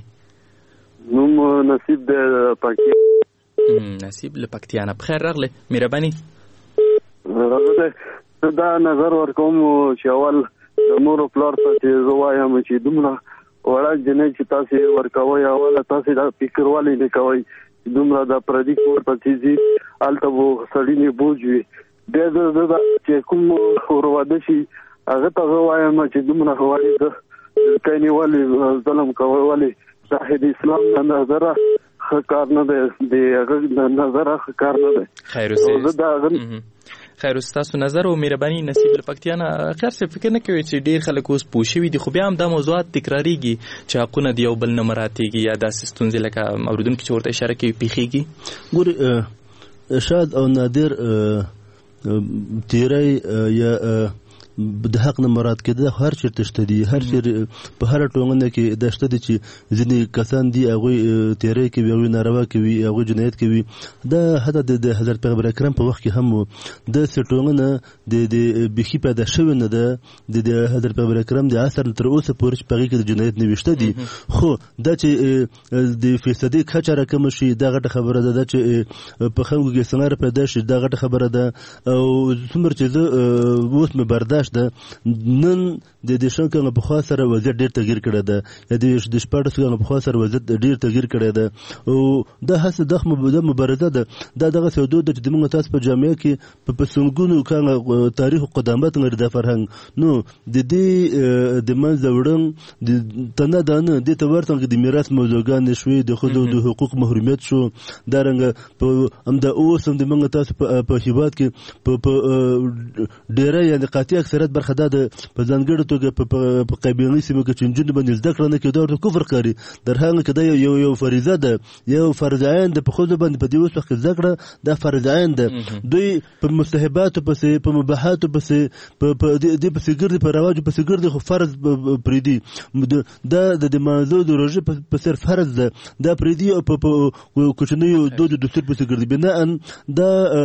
نوم نصیب د پکتیا. نصیب له پکتیا نه. بخیر راغلی. مهرباني راغلی. دا نظر ورکوم چې اول د مور او پلار ته چې زه وایم چې دومره وړه جنۍ چې تاسې ورکوئ، اوله تاسې دا فکر ولې نه کوئ چې دومره د پردي کور ته چې ځي هلته به سړي نه بوج وي. بیا زه دا چې کوم ورواده شي هغه ته زه وایم چې دومره ولې د کینې ولې ظلم کوئ، ولې دا د اسلام نه نظره ښه کار نه دی، د هغه نظره ښه کار نه دی. خیر اوسئ. خیر اوسئ. تاسو نظر او مهرباني نصیب له پکتیا نه. خیر څه فکر نه کوي چې ډېر خلک اوس پوه شوي دي، خو بیا هم دا موضوعات تکراریږي چې حقونه د یو بل نه مراتېږي یا داسې ستونزې لکه اورېدونکي چې ورته اشاره کوي پیښیږي. ګورې شاید او نادر تیری یا د حق نه مراد کېده هر چېرته شته دي، هر چېرې په هره ټولنه کې دا شته دي چې ځینې کسان دي هغوی تیری کوي، هغوی ناروا کوي، هغوی جنایت کوي. دا حتی د حضرت پیغمبر اکرم په وخت کې هم و. داسې ټولنه د بیخي پیدا شوې نه ده د حضرت پیغمبر اکرم د عصر تر اوسه پورې چې په هغې کې د جنایت نوي شته دي. خو دا چې د فیصدي کچه راکمه شي دا غټه خبره ده، دا چې په خلکو کې ثمره پیدا شي دا غټه خبره ده. او څومره چې زه اوس مې برداشت ده، نن د دې شل کاله پخوا سره وضعیت ډېر تغییر کړی ده، د شپاړسو کاله پخوا سره وضعیت ډېر تغییر کړی ده. او دا هسې د مبارزه ده، دا دغسې یو دود ده چې زموږ تاسو په جامعه کې په سلګونو کاله تاریخ او قدامت لري دا فرهنګ. نو د دې د منځه وړل ته نه ده، نه دې ته ورته د میراث موضوعګانې شوې، د ښځو د حقوق محرومیت شو. دارنګه په همدا اوس هم د موږ تاسو په هېواد کې په ډېری یعنې قاطع اکثریت برخه دا ده په ځانګړې توګه په قبیلنۍ سیمو کې چې نجونې باندې زده کړه نه کوي، دا ورته کفر ښکاري. در حال کې دا یو یو فریضه ده، یو فرض عین ده په ښځو باندې په دې اوس وخت کې زده کړه دا فرض عین ده. دوی په مستحباتو پسې، په مباحاتو پسې، په دې پسې ګرځي، په رواجو پسې ګرځي، خو فرض پرېږدي. دا د لمانځه د روژې په څېر فرض ده، دا پرېږدي او په کوچنیو دود دستور پسې ګرځي. بناء دا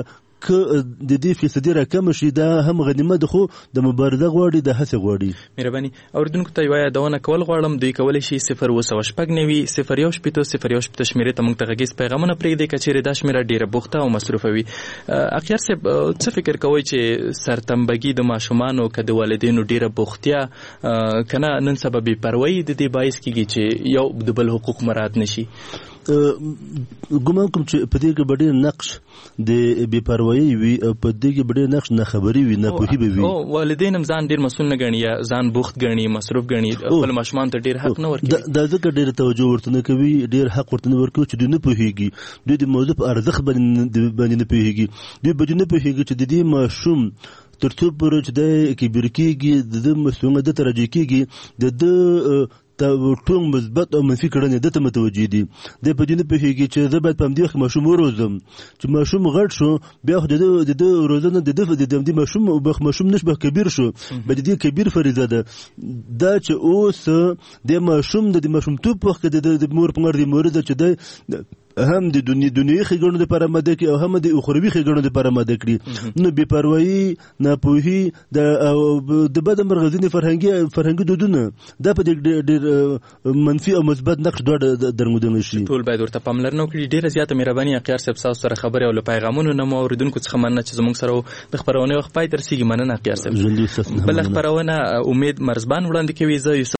که د دې فیصدي راکم شي دا هم غنیمت خو د مبارزه غواړي د هڅه غواړي. مهرباني اوریدونکو ته یو یادونه کول غواړم دوی کولی شي صفر اوه سوه شپږ نوي صفر یو شپېته صفر یو شپېته شمېرې ته موږ ته غږیز پیغامونه پرېږدئ که چېرې دا شمېره ډېره بوخته او مصروفه وي. اخیار صاحب څه فکر کوئ چې سرتنبګي د ماشومانو که د والدینو ډېره بوختیا که نه نن سبا بې پروایي د دې باعث کېږي چې یو د بل حقوق مراعات نشي؟ ګمان کوم چې په دې کې به ډېر نقش د بې پروایي وي او په دې کې به ډېر نقش ناخبري وي، ناپوهي به وي. والدین هم ځان ډېر مسؤل نه ګڼي یا ځان بوخت ګڼي، مصروف ګڼي، خپل ماشومانو ته ډېر حق نه ورکوي. دا ځکه ډېره توجه ورته نه کوي، ډېر حق ورته نه ورکوي چې دوی نه پوهېږي، دوی د موضوع په ارزښت باندې نه پوهېږي، دوی به نه پوهېږي چې د دې ماشوم تر څو پورې چې دی کبیر کېږي، د ده مسؤلیت ته راجع کېږي، د ده ټول مثبت او منفي کړنې ده ته متوجه دي. دی په دې نه پوهېږي چې زه باید په همدې وخت ماشوم وروزم، چې ماشوم غټ شو بیا خو د ده روزنه د ده د همدې ماشوم ماشوم نشبه کبیر شو، به د دې کبیر فریضه ده. دا چې اوس د ماشوم د ماشومتوب په وخت کې د مور په مور د مور ده چې دی هم د دنیوي ښېګڼو دپاره ماده کړي او هم د اخروي ښېګڼو دپاره ماده کړي. نو بې پروایي، ناپوهي او د بده مرغه فرهنګي فرهنګي دودونه دا په دې ډېر منفي او مثبت نقش دواړه درمودلی شي. ټول باید ورته پاملرنه وکړي. ډېره زیاته مهرباني اخیار صاحب ستاسو سره خبرې او له پیغامونو نه مو اورېدونکو څخه مننه چې زموږ سره د خپرونې وخت پای ته رسېږي. مننه اخیار صاحب. بله خپرونه امید مرزبان وړاندې کوي. زه